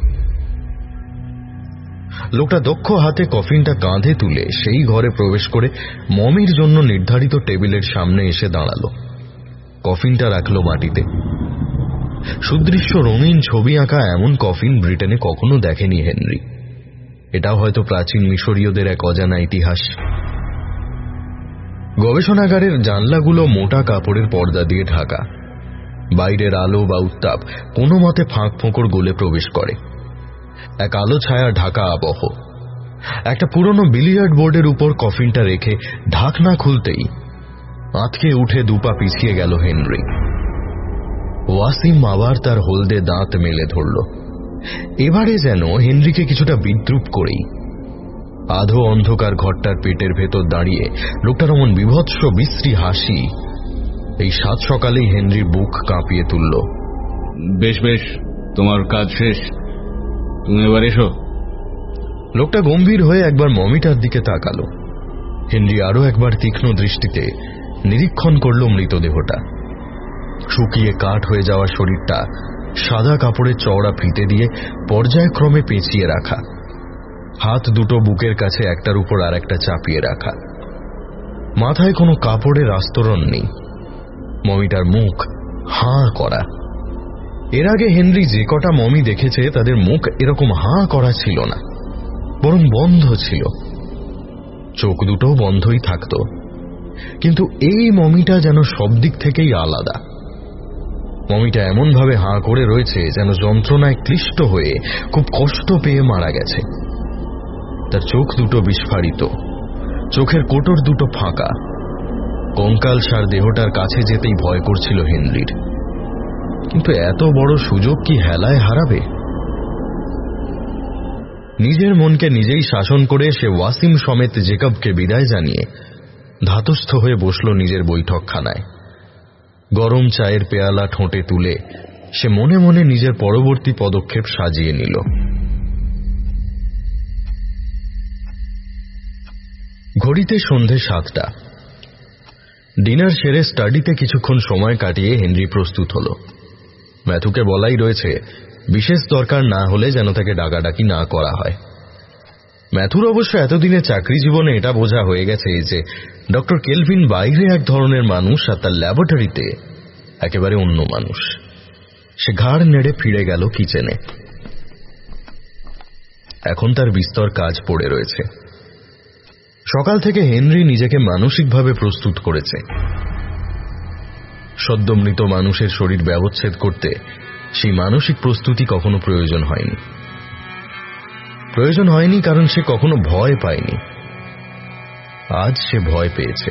লোকটা দক্ষ হাতে কফিনটা কাঁধে তুলে সেই ঘরে প্রবেশ করে মমির জন্য নির্ধারিত টেবিলের সামনে এসে দাঁড়ালো। কফিনটা রাখল মাটিতে। সুদৃশ্য রঙিন ছবি আঁকা এমন কফিন ব্রিটেনে কখনো দেখেনি হেনরি। এটাও হয়তো প্রাচীন মিশরীয়দের এক অজানা ইতিহাস। গবেষণাগারের জানলাগুলো মোটা কাপড়ের পর্দা দিয়ে ঢাকা। বাইরের আলো বা উত্তাপ কোনো মতে ফাঁক ফোঁকর গলে প্রবেশ করে। এক আলো ছায়া ঢাকা আবহ। একটা পুরনো বিলিয়ার্ড বোর্ডের উপর কফিনটা রেখে ঢাকনা খুলতেই আঁতকে উঠে দুপা পিছিয়ে গেল হেনরি। ওয়াসিম আবার তার হলদে দাঁত মেলে ধরল। এবারে যেন হেনরিকে কিছুটা বিদ্রুপ করেই। আধো অন্ধকার ঘরটার পেটের ভেতর দাঁড়িয়ে লোকটার অমন বিভৎস বিশ্রী হাসি এই সাত সকালেই হেনরির বুক কাঁপিয়ে তুলল। বেশ বেশ, তোমার কাজ শেষ, তুমি এবার এসো। লোকটা গম্ভীর হয়ে একবার মমিটার দিকে তাকালো। হেনরি আরো একবার তীক্ষ্ণ দৃষ্টিতে নিরীক্ষণ করল মৃতদেহটা। শুকিয়ে কাঠ হয়ে যাওয়া শরীরটা সাদা কাপড়ের চওড়া ফিতে দিয়ে পর্যায়ক্রমে পেঁচিয়ে রাখা। হাত দুটো বুকের কাছে একটার উপর আর একটা চাপিয়ে রাখা। মাথায় কোনো কাপড়ের আস্তরণ নেই। মমিটার মুখ হাঁ করা। এর আগে হেনরি যে কটা মমি দেখেছে তাদের মুখ এরকম হাঁ করা ছিল না, বরং বন্ধ ছিল। চোখ দুটো বন্ধই থাকত, কিন্তু এই মমিটা যেন সব দিক থেকেই আলাদা। মমিটা এমনভাবে হাঁ করে রয়েছে যেন যন্ত্রণায় ক্লিষ্ট হয়ে খুব কষ্ট পেয়ে মারা গেছে। তার চোখ দুটো বিস্ফারিত, চোখের কোটর দুটো ফাঁকা। কঙ্কালসার দেহটার কাছে যেতেই ভয় করছিল হেনরির। কিন্তু এত বড় সুযোগ কি হেলায় হারাবে? নিজের মনকে নিজেই শাসন করে সে ওয়াসিম সমেত জেকবকে বিদায় জানিয়ে ধাতস্থ হয়ে বসল নিজের বৈঠকখানায়। গরম চায়ের পেয়ালা ঠোঁটে তুলে সে মনে মনে নিজের পরবর্তী পদক্ষেপ সাজিয়ে নিল। ঘড়িতে সন্ধে সাতটা। ডিনার সেরে স্টাডিতে কিছুক্ষণ সময় কাটিয়ে হেনরি প্রস্তুত হল। ম্যাথুকে বলাই রয়েছে বিশেষ দরকার না হলে যেন তাকে ডাকাডাকি না করা হয়। ম্যাথুর অবশ্য এতদিনে চাকরি জীবনে এটা বোঝা হয়ে গেছে যে ডক্টর কেলভিন বাইরে এক ধরনের মানুষ আর তার ল্যাবরেটরিতে একেবারে অন্য মানুষ। সে ঘাড় নেড়ে ফিরে গেল কিচেনে। এখন তার বিস্তর কাজ পড়ে রয়েছে। সকাল থেকে হেনরি নিজেকে মানসিকভাবে প্রস্তুত করেছে। সদ্য মৃত মানুষের শরীর ব্যবচ্ছেদ করতে সেই মানসিক প্রস্তুতি কখনো প্রয়োজন হয়নি। প্রয়োজন হয়নি কারণ সে কখনো ভয় পায়নি। আজ সে ভয় পেয়েছে।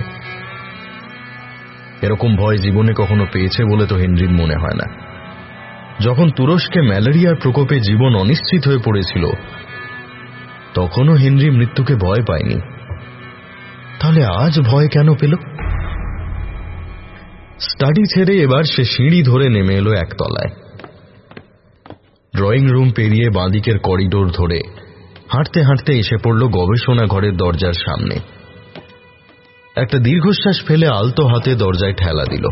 এরকম ভয় জীবনে কখনো পেয়েছে বলে তো হেনরির মনে হয় না। যখন তুরস্কে ম্যালেরিয়ার প্রকোপে জীবন অনিশ্চিত হয়ে পড়েছিল তখনও হেনরি মৃত্যুকে ভয় পায়নি। তাহলে আজ ভয় কেন পেল? স্টাডি ছেড়ে এবার সে সিঁড়ি ধরে নেমে এলো একতলায়। ড্রয়িং রুম পেরিয়ে বাঁদিকের করিডোর ধরে হাঁটতে হাঁটতে এসে পড়ল গবেষণা ঘরের দরজার সামনে। একটা দীর্ঘশ্বাস ফেলে আলতো হাতে দরজায় ঠেলা দিল।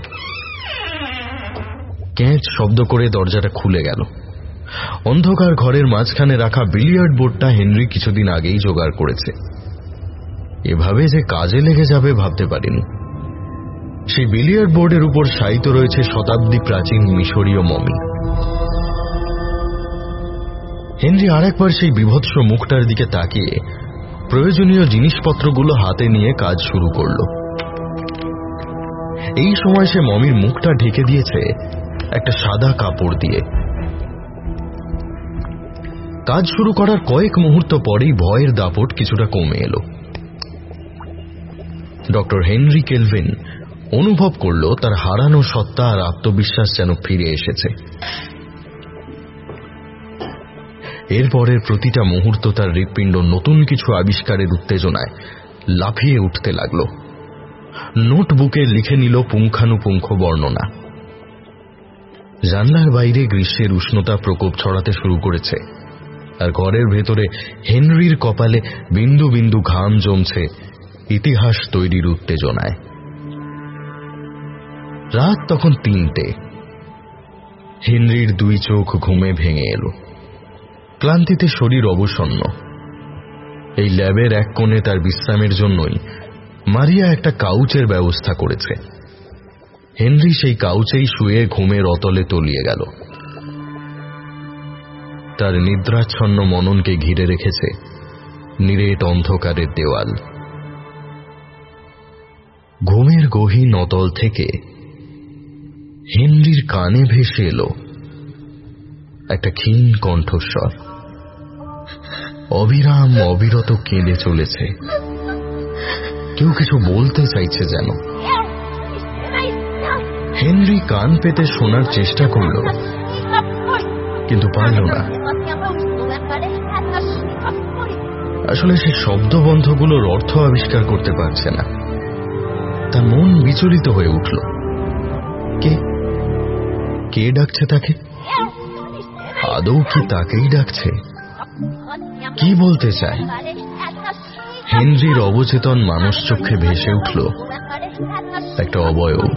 ক্যাঁচ শব্দ করে দরজাটা খুলে গেল। অন্ধকার ঘরের মাঝখানে রাখা বিলিয়ার্ড বোর্ডটা হেনরি কিছুদিন আগেই জোগাড় করেছে। এভাবে যে কাজে লেগে যাবে ভাবতে পারিনি। সেই বিলিয়ার্ড বোর্ডের উপর শায়িত রয়েছে শতাব্দী প্রাচীন মিশরীয় মমি। হেনরি আরেকবার সেই বিভৎস মুখটার দিকে তাকিয়ে প্রয়োজনীয় জিনিসপত্রগুলো হাতে নিয়ে কাজ শুরু করল। এই সময় সে মমির মুখটা ঢেকে দিয়েছে একটা সাদা কাপড় দিয়ে। কাজ শুরু করার কয়েক মুহূর্ত পরেই ভয়ের দাপট কিছুটা কমে এলো। ডক্টর হেনরি কেলভিন অনুভব করল তার হারানো সত্তা আর আত্মবিশ্বাস যেন ফিরে এসেছে। এরপরের প্রতিটা মুহূর্ত তার হৃৎপিণ্ড নতুন কিছু আবিষ্কারের উত্তেজনায় লাফিয়ে উঠতে লাগল। নোটবুকে লিখে নিল পুঙ্খানুপুঙ্খ বর্ণনা। জানলার বাইরে গ্রীষ্মের উষ্ণতা প্রকোপ ছড়াতে শুরু করেছে, আর ঘরের ভেতরে হেনরির কপালে বিন্দু বিন্দু ঘাম জমছে ইতিহাস তৈরির উত্তেজনায়। রাত তখন তিনটে। হেনরির দুই চোখ ঘুমে ভেঙে এলো। ক্লান্তিতে শরীর অবসন্ন। এই ল্যাবের এক কোণে তার বিশ্রামের জন্যই মারিয়া একটা কাউচের ব্যবস্থা করেছে। হেনরি সেই কাউচেই শুয়ে ঘুমের অতলে তলিয়ে গেল। তার নিদ্রাচ্ছন্ন মননকে ঘিরে রেখেছে নিরেট অন্ধকারের দেওয়াল। ঘুমের গহীন অতল থেকে হেনরির কানে ভেসে এলো একটা ক্ষীণ কণ্ঠস্বর। অবিরাম অবিরত কেঁদে চলেছে। কেউ কিছু বলতে চাইছে যেন। হেনরি কান পেতে শোনার চেষ্টা করল, কিন্তু পারল না। আসলে সে শব্দবন্ধগুলোর অর্থ আবিষ্কার করতে পারছে না। তার মন বিচলিত হয়ে উঠল। কে কে ডাকছে তাকে? আদৌ কি তাকেই ডাকছে? কি বলতে চায়? হেনরির অবচেতন মানুষ চক্ষে ভেসে উঠল একটা অবয়ব,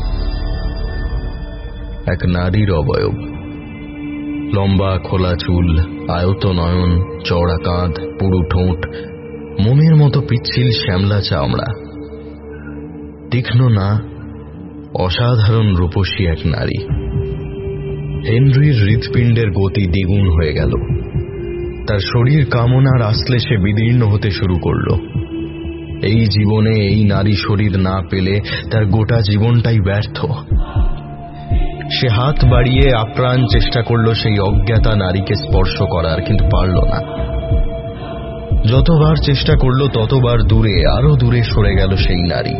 এক নারীর অবয়ব। লম্বা খোলা চুল, আয়ত নয়ন, চওড়া কাঁধ, পুরু ঠোঁট, মোমের মতো পিচ্ছিল শ্যামলা চামড়া। তীক্ষ্ণ না, অসাধারণ রূপসী এক নারী। হেনরির হৃৎপিণ্ডের গতি দ্বিগুণ হয়ে গেল। তার শরীর কামনার আশ্লেষে বিদীর্ণ হতে শুরু করল। এই জীবনে এই নারী শরীর না পেলে তার গোটা জীবনটাই ব্যর্থ। সে হাত বাড়িয়ে আপ্রাণ চেষ্টা করল সেই অজ্ঞাতা নারীকে স্পর্শ করার, কিন্তু পারল না। যতবার চেষ্টা করল ততবার দূরে, আরো দূরে সরে গেল সেই নারী।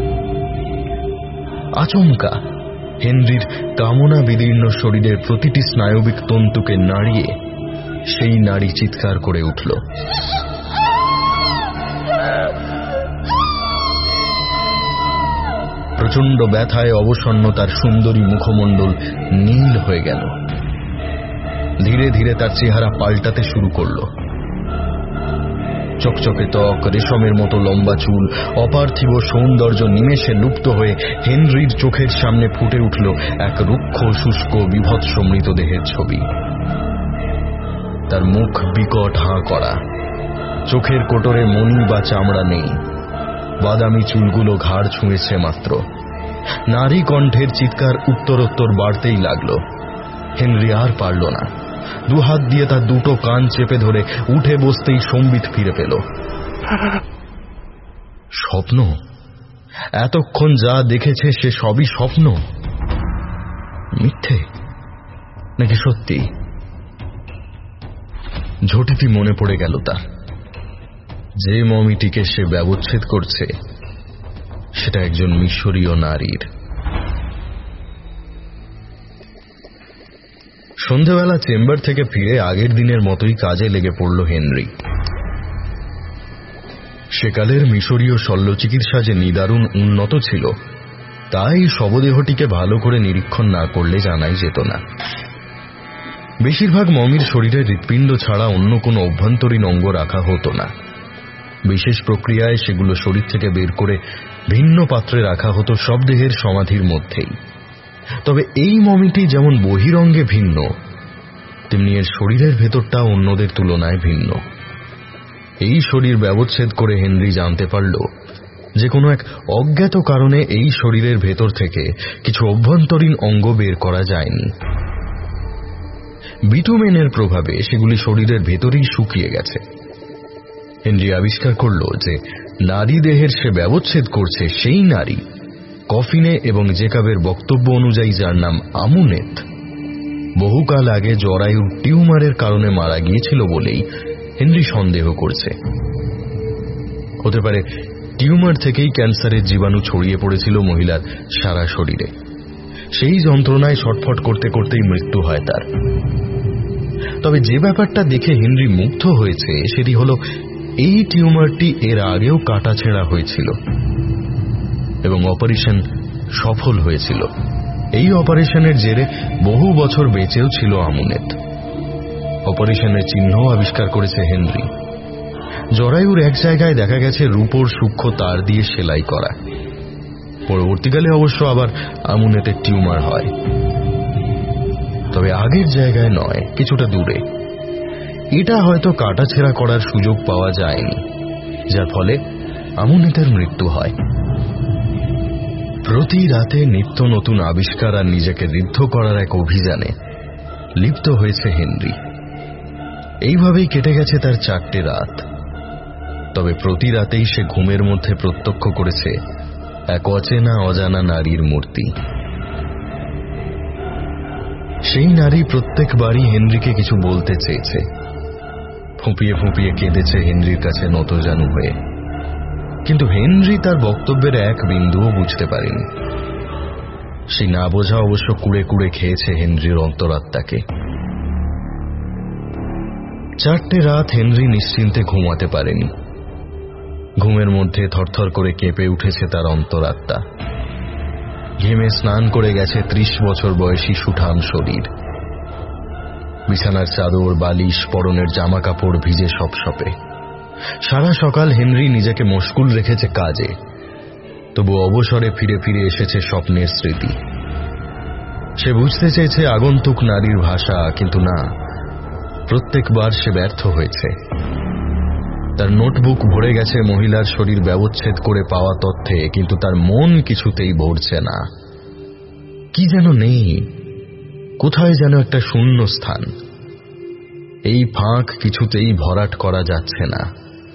আচমকা হেনরির কামনা বিদীর্ণ শরীরের প্রতিটি স্নায়বিক তন্তুকে নাড়িয়ে সেই নারী চিৎকার করে উঠল। প্রচণ্ড ব্যথায় অবসন্ন তার সুন্দরী মুখমণ্ডল নীল হয়ে গেল। ধীরে ধীরে তার চেহারা পাল্টাতে শুরু করল। চকচকে ত্বক, রেশমের মতো লম্বা চুল, অপার্থিব সৌন্দর্য নিমেষে লুপ্ত হয়ে হেনরির চোখের সামনে ফুটে উঠল এক রুক্ষ শুষ্ক বিভৎস মৃতদেহের ছবি। তার মুখ বিকট হাঁ করা, চোখের কোটরে মণি বা চামড়া নেই, বাদামি চুলগুলো ঘাড় ছুঁয়েছে মাত্র। নারী কণ্ঠের চিৎকার উত্তরোত্তর বাড়তেই লাগল। হেনরি আর পারল না। দুহাত দিয়ে তার দুটো কান চেপে ধরে উঠে বসতেই সম্বিত ফিরে পেল। স্বপ্ন? এতক্ষণ যা দেখেছে সে সবই স্বপ্ন? মিথ্যে নাকি সত্যি? ঝটিতি মনে পড়ে গেল তার, যে মমিটিকে সে ব্যবচ্ছেদ করছে সেটা একজন মিশরীয় নারীর। সন্ধ্যাবেলা চেম্বার থেকে ফিরে আগের দিনের মতোই কাজে লেগে পড়ল হেনরি। সেকালের মিশরীয় শল্য চিকিৎসা যে নিদারুণ উন্নত ছিল তাই শবদেহটিকে ভালো করে নিরীক্ষণ না করলে জানাই যেত না। বেশিরভাগ মমির শরীরে হৃৎপিণ্ড ছাড়া অন্য কোনো অভ্যন্তরীণ অঙ্গ রাখা হতো না। বিশেষ প্রক্রিয়ায় সেগুলো শরীর থেকে বের করে ভিন্ন পাত্রে রাখা হতো সব দেহের সমাধির মধ্যেই। তবে এই মমিটি যেমন বহিরঙ্গে ভিন্ন, তেমনি এর শরীরের ভেতরটা অন্যদের তুলনায় ভিন্ন। এই শরীর ব্যবচ্ছেদ করে হেনরি জানতে পারল যে কোনো এক অজ্ঞাত কারণে এই শরীরের ভেতর থেকে কিছু অভ্যন্তরীণ অঙ্গ বের করা যায়নি। বিটুমেনের প্রভাবে সেগুলি শরীরের ভেতরেই শুকিয়ে গেছে। হেনরি আবিষ্কার করল যে নারী দেহের সে ব্যবচ্ছেদ করছে সেই নারী কফিনে এবং জেকাবের বক্তব্য অনুযায়ী যার নাম আমুনেত বহুকাল আগে জরায়ুর টিউমারের কারণে মারা গিয়েছিল বলেই হেনরি সন্দেহ করছে। হতে পারে টিউমার থেকেই ক্যান্সারের জীবাণু ছড়িয়ে পড়েছিল মহিলার সারা শরীরে, সেই যন্ত্রণায় ছটফট করতে করতেই মৃত্যু হয় তার। তবে যে ব্যাপারটা দেখে হেনরি মুগ্ধ হয়েছে সেটি হল এই টিউমারটি এর আগেও কাটাছেঁড়া হয়েছিল এবং অপারেশন সফল হয়েছিল। এই অপারেশনের জেরে বহু বছর বেঁচেও ছিল আমুনেত। অপারেশনের চিহ্ন আবিষ্কার করেছে হেনরি। জরায়ুর এক জায়গায় দেখা গেছে রূপোর সূক্ষ্ম তার দিয়ে সেলাই করা। পরবর্তীকালে অবশ্য আবার আমুনেতের টিউমার হয়, তবে আগের জায়গায় নয়, কিছুটা দূরে। এটা হয়তো কাটাছেঁড়া করার সুযোগ পাওয়া যায়নি, যার ফলে আমুনেতের মৃত্যু হয়। প্রতি রাতে নিত্য নতুন আবিষ্কার আর নিজেকে ঋদ্ধ করার এক অভিযানে লিপ্ত হয়েছে হেনরি। এইভাবেই কেটে গেছে তার চারটে রাত। তবে প্রতি রাতেই সে ঘুমের মধ্যে প্রত্যক্ষ করেছে এক অচেনা অজানা নারীর মূর্তি। সেই নারী প্রত্যেকবারই হেনরিকে কিছু বলতে চেয়েছে, ফুঁপিয়ে ফুঁপিয়ে কেঁদেছে হেনরির কাছে নতজানু হয়ে, কিন্তু হেনরি তার বক্তব্যের এক বিন্দুও বুঝতে পারেনি। সেই না বোঝা অবশ্য কুড়ে কুড়ে খেয়েছে হেনরির অন্তরাত্মাকে। চারটে রাত হেনরি নিশ্চিন্তে ঘুমাতে পারেনি। ঘুমের মধ্যে থরথর করে কেঁপে উঠেছে তার অন্তরাত্মা। ঘেমে স্নান করে গেছে ত্রিশ বছর বয়সী সুঠাম শরীর। বিছানার চাদর, বালিশ, পরনের জামা কাপড় ভিজে সপসপে। সারা সকাল হেনরি নিজেকে মশগুল রেখেছে কাজে, তবু অবসরে ফিরে ফিরে এসেছে স্বপ্নের স্মৃতি। সে বুঝতে চেয়েছে আগন্তুক নারীর ভাষা, কিন্তু না, প্রত্যেকবার সে ব্যর্থ হয়েছে। তার নোটবুক ভরে গেছে মহিলার শরীর ব্যবচ্ছেদ করে পাওয়া তথ্যে, কিন্তু তার মন কিছুতেই ভরছে না। কি যেন নেই, কোথায় যেন একটা শূন্য স্থান। এই ফাঁক কিছুতেই ভরাট করা যাচ্ছে না।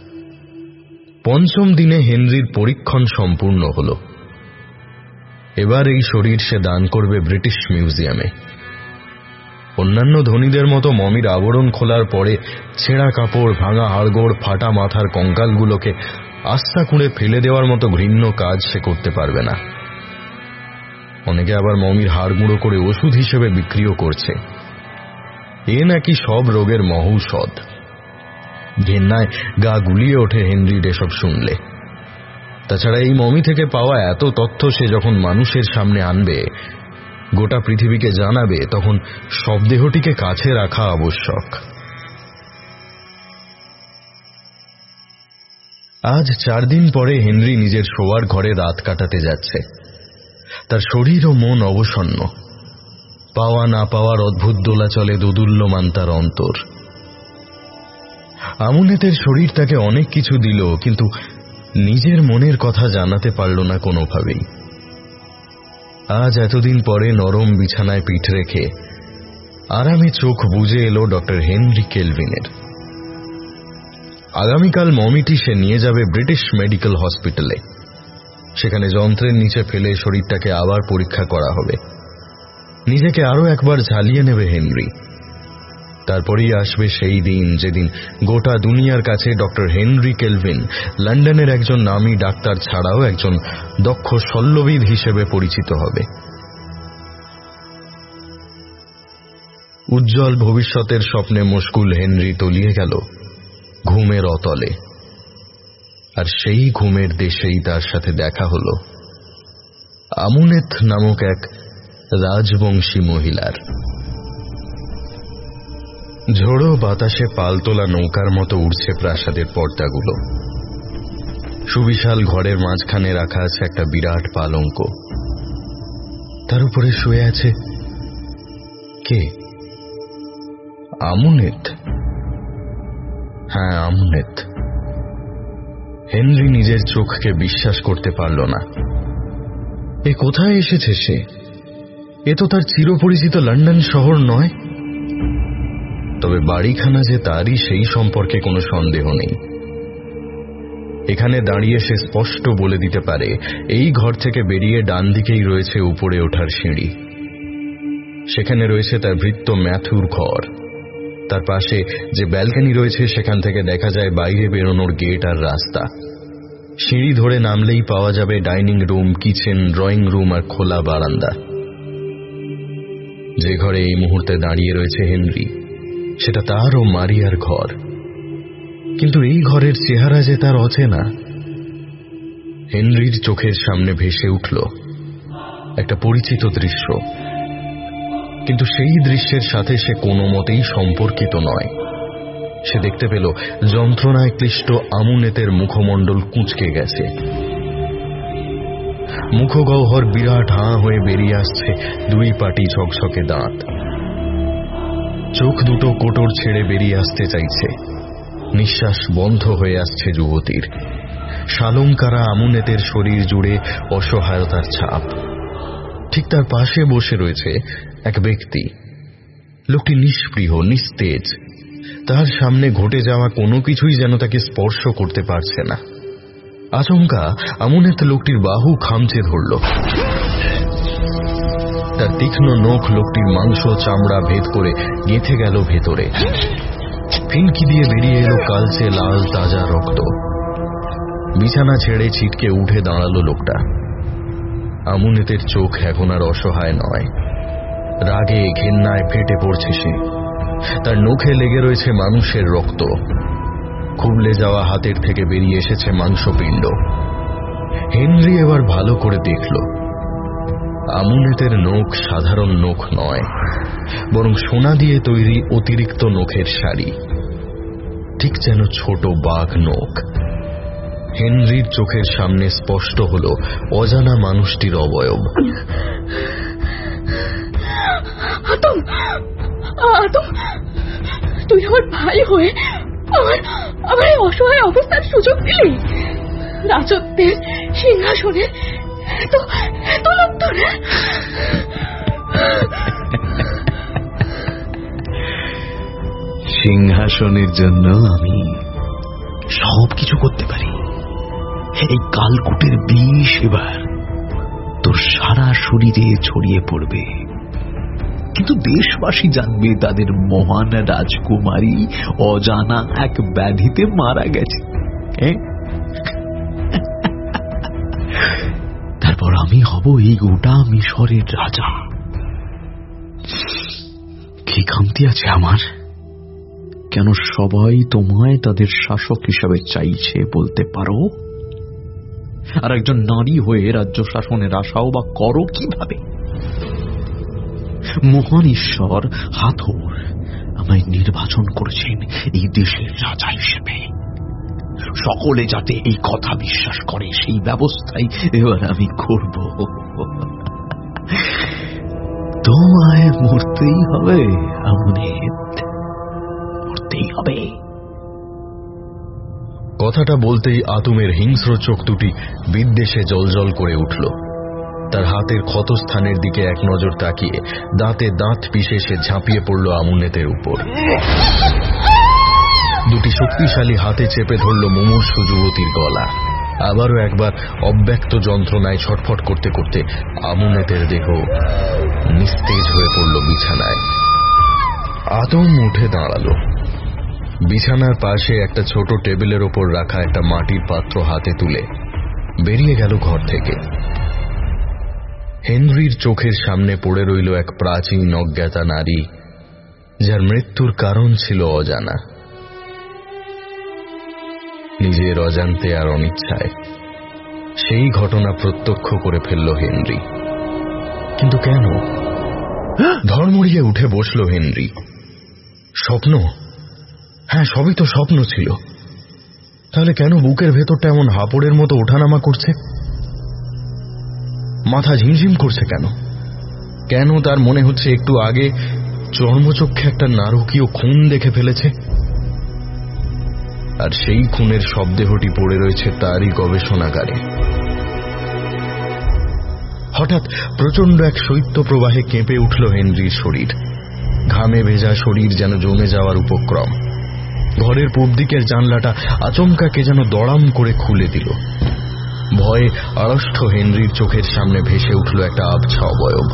পঞ্চম দিনে হেনরির পরীক্ষণ সম্পূর্ণ হল। এবার এই শরীর সে দান করবে ব্রিটিশ মিউজিয়ামে। অন্যান্য ধনীদের মতো মমির আবরণ খোলার পরে ছেঁড়া কাপড়, ভাঙা হাড়গোড়, ফাটা মাথার কঙ্কালগুলোকে আস্থা কুঁড়ে ফেলে দেওয়ার মতো ঘৃণ্য কাজ সে করতে পারবে না। অনেকে আবার মমির হাড় গুঁড়ো করে ওষুধ হিসেবে বিক্রিও করছে। এ নাকি সব রোগের মহৌষধ। ঘেন্নায় গা গুলিয়ে ওঠে হেনরির এসব শুনলে। তাছাড়া এই মমি থেকে পাওয়া এত তথ্য সে যখন মানুষের সামনে আনবে, গোটা পৃথিবীকে জানাবে, তখন সব দেহটিকে কাছে রাখা আবশ্যক। আজ চার দিন পরে হেনরি নিজের শোয়ার ঘরে রাত কাটাতে যাচ্ছে। তার শরীর ও মন অবসন্ন। পাওয়া না পাওয়ার অদ্ভুত দোলাচলে দোদুল্যমান তার অন্তর। আমুনেতের শরীর তাকে অনেক কিছু দিল, কিন্তু নিজের মনের কথা জানাতে পারল না কোনোভাবেই। আজ এতদিন পরে নরম বিছানায় পিঠ রেখে আরামে চোখ বুজে এলো ডক্টর হেনরি কেলভিনের। আগামীকাল মমিটি সে নিয়ে যাবে ব্রিটিশ মেডিকেল হসপিটালে। সেখানে যন্ত্রের নিচে ফেলে শরীরটাকে আবার পরীক্ষা করা হবে। নিজেকে আরো একবার ঝালিয়ে নেবে হেনরি। তারপরেই আসবে সেই দিন যেদিন গোটা দুনিয়ার কাছে ডক্টর হেনরি কেলভিন লন্ডনের একজন নামী ডাক্তার ছাড়াও একজন দক্ষ শল্যবিদ হিসেবে পরিচিত হবে। উজ্জ্বল ভবিষ্যতের স্বপ্নে মশগুল হেনরি তলিয়ে গেল ঘুমের অতলে। আর সেই ঘুমের দেশেই তার সাথে দেখা হল আমুনেত নামক এক রাজবংশী মহিলার। ঝোড়ো বাতাসে পালতোলা নৌকার মতো উড়ছে প্রাসাদের পর্দাগুলো। সুবিশাল ঘরের মাঝখানে রাখা আছে একটা বিরাট পালঙ্ক। তার উপরে শুয়ে আছে কে? আমুনেত। হ্যাঁ, আমুনেত। হেনরি নিজের চোখকে বিশ্বাস করতে পারল না। এ কোথায় এসেছে সে? এ তো তার চিরপরিচিত লন্ডন শহর নয়। তবে বাড়িখানা যে তারই সেই সম্পর্কে কোনো সন্দেহ নেই। এখানে দাঁড়িয়ে সে স্পষ্ট বলে দিতে পারে এই ঘর থেকে বেরিয়ে ডান দিকেই রয়েছে উপরে ওঠার সিঁড়ি। সেখানে রয়েছে তার ভৃত্য ম্যাথুর ঘর। তার পাশে যে ব্যালকনি রয়েছে সেখান থেকে দেখা যায় বাইরে বেরোনোর গেট আর রাস্তা। সিঁড়ি ধরে নামলেই পাওয়া যাবে dining room, kitchen, drawing room আর খোলা বারান্দা। যে ঘরে এই মুহূর্তে দাঁড়িয়ে রয়েছে হেনরি, সেটা তার ও মারিয়ার ঘর। কিন্তু এই ঘরের চেহারা যে তার অচেনা। হেনরির চোখের সামনে ভেসে উঠল একটা পরিচিত দৃশ্য, কিন্তু সেই দৃশ্যের সাথে সে কোনো মতেই সম্পর্কিত নয়। সে দেখতে পেল যন্ত্রণায় ক্লিষ্ট আমুনেতের মুখমণ্ডল কুঁচকে গেছে, মুখগহ্বর বিরাট হাঁ হয়ে বেরিয়ে আসছে দুই পাটি ঝকঝকে দাঁত। চোখ দুটো কোটর ছেড়ে বেরিয়ে আসতে চাইছে, নিঃশ্বাস বন্ধ হয়ে আসছে যুবতীর। শালঙ্কারা আমুনেতের শরীর জুড়ে অসহায়তার ছাপ। ঠিক তার পাশে বসে রয়েছে এক ব্যক্তি। লোকটি নিষ্পৃহ, নিস্তেজ। তার সামনে ঘটে যাওয়া কোনো কিছুই যেন তাকে স্পর্শ করতে পারছে না। আচমকা আমুনেত লোকটির বাহু খামচে ধরল। তার তীক্ষ্ণ নখ লোকটির মাংস চামড়া ভেদ করে গেঁথে গেল ভেতরে। ফিনকি দিয়ে বেরিয়ে এলো কালচে লাল তাজা রক্ত। বিছানা ছেড়ে ছিটকে উঠে দাঁড়ালো লোকটা। আমুনেতের চোখ এখন আর অসহায় নয়, রাগে ঘেন্নায় ফেটে পড়ছে সে। তার নখে লেগে রয়েছে মানুষের রক্ত। খুবলে যাওয়া হাতের থেকে বেরিয়ে এসেছে মাংসপিণ্ড। হেনরি এবার ভালো করে দেখল, আমুনেতের নখ সাধারণ নখ নয়, বরং সোনা দিয়ে তৈরি অতিরিক্ত নখের শাড়ি, ঠিক যেন ছোট বাঘ নখ। হেনরির চোখের সামনে স্পষ্ট হল অজানা মানুষটির অবয়ব। আতম, আতম, তুই আমার ভাই হয়ে আমার আমার এই অসহায় অবস্থার সুযোগ দিলি। রাজত্বের সিংহাসনে এত এত লোক তোরে। সিংহাসনের জন্য আমি সব কিছু করতে পারি। এই কালকুটের বিষ এবার তোর সারা শরীরে ছড়িয়ে পড়বে, কিন্তু দেশবাসী জানবে তাদের মহান রাজকুমারী অজানা এক ব্যাধিতে মারা গেছে। তারপর আমি হব এই গোটা মিশরের রাজা। কি খামতি আছে আমার? কেন সবাই তোমায় তাদের শাসক হিসাবে চাইছে বলতে পারো? আর একজন নারী হয়ে রাজ্য শাসনের আশাও বা করো কিভাবে? মহান ঈশ্বর হাথর আমায় নির্বাচন করেছেন এই দেশের রাজা হিসেবে। সকলে যাতে এই কথা বিশ্বাস করে সেই ব্যবস্থাই এবার আমি করব। তোমায় মরতেই হবে আমুনেত, মরতেই হবে। কথাটা বলতেই আতুমের হিংস্র চোখ দুটি বিদ্বেষে জ্বলজ্বল করে উঠল। তার হাতের ক্ষতস্থানের দিকে এক নজর তাকিয়ে দাঁতে দাঁত পিষে সে ঝাঁপিয়ে পড়ল আমুনেতের উপর। দুটি শক্তিশালী হাতে চেপে ধরল মুমূর্ষু যুবতীর গলা। আবারও একবার অব্যক্ত যন্ত্রণায় ছটফট করতে করতে আমুনেতের দেহ নিস্তেজ হয়ে পড়ল বিছানায়। আতম উঠে দাঁড়ালো। বিছানার পাশে একটা ছোট টেবিলের ওপর রাখা একটা মাটির পাত্র হাতে তুলে বেরিয়ে গেল ঘর থেকে। হেনরির চোখের সামনে পড়ে রইল এক প্রাচীন অজ্ঞাতা নারী, যার মৃত্যুর কারণ ছিল অজানা। নিজের অজান্তে আর অনিচ্ছায় সেই ঘটনা প্রত্যক্ষ করে ফেলল হেনরি। কিন্তু কেন? ধর্মড়িয়ে উঠে বসল হেনরি। স্বপ্ন? হ্যাঁ, সবই তো স্বপ্ন ছিল। তাহলে কেন বুকের ভেতরটা এমন হাঁপড়ের মতো ওঠানামা করছে? মাথা ঝিমঝিম করছে কেন? কেন তার মনে হচ্ছে একটু আগে চর্মচক্ষে একটা নারকীয় খুন দেখে ফেলেছে, আর সেই খুনের শবদেহটি পড়ে রয়েছে তারই গবেষণাগারে। হঠাৎ প্রচন্ড এক শৈত্য প্রবাহে কেঁপে উঠল হেনরির শরীর। ঘামে ভেজা শরীর যেন জমে যাওয়ার উপক্রম। ঘরের পূব দিকের জানলাটা আচমকা কে যেন দড়াম করে খুলে দিল। ভয়ে আড়ষ্ট হেনরির চোখের সামনে ভেসে উঠল একটা আবছা অবয়ব।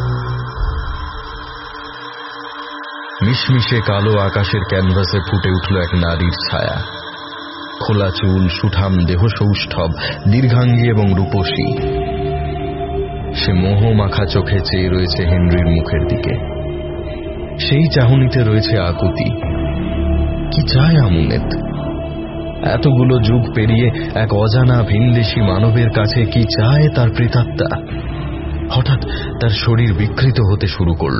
মিশমিশে কালো আকাশের ক্যানভাসে ফুটে উঠল এক নারীর ছায়া। খোলা চুল, সুঠাম দেহ, সৌষ্ঠব, দীর্ঘাঙ্গী এবং রূপসী। সে মোহ মাখা চোখে চেয়ে রয়েছে হেনরির মুখের দিকে। সেই চাহনিতে রয়েছে আকুতি। কি চায় আমুনেত? এতগুলো যুগ পেরিয়ে এক অজানা ভিনদেশী মানবের কাছে কি চায় তার প্রেতাত্মা? হঠাৎ তার শরীর বিকৃত হতে শুরু করল।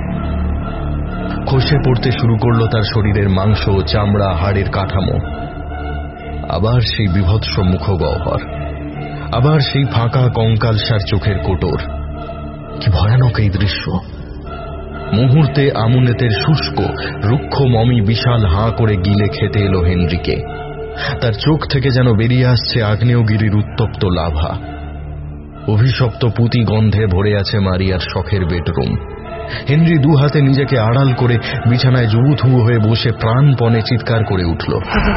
খসে পড়তে শুরু করল তার শরীরের মাংস, চামড়া, হাড়ের কাঠামো। আবার সেই বিভৎস মুখগহ্বর, আবার সেই ফাঁকা কঙ্কালসার চোখের কোটর। কি ভয়ানক এই দৃশ্য! মুহূর্তে আমুনেতের শুষ্ক রুক্ষ মমি বিশাল হাঁ করে গিলে খেতে এলো হেনরিকে। তার চোখ থেকে যেন বেরিয়ে আসছে আগ্নেয়গিরির উত্তপ্ত লাভা। অভিশপ্ত পুঁতি গন্ধে ভরে আছে মারিয়ার শখের বেডরুম। হেনরি দু হাতে নিজেকে আড়াল করে বিছানায় জুবুথুবু হয়ে বসে প্রাণপণে চিৎকার করে উঠল,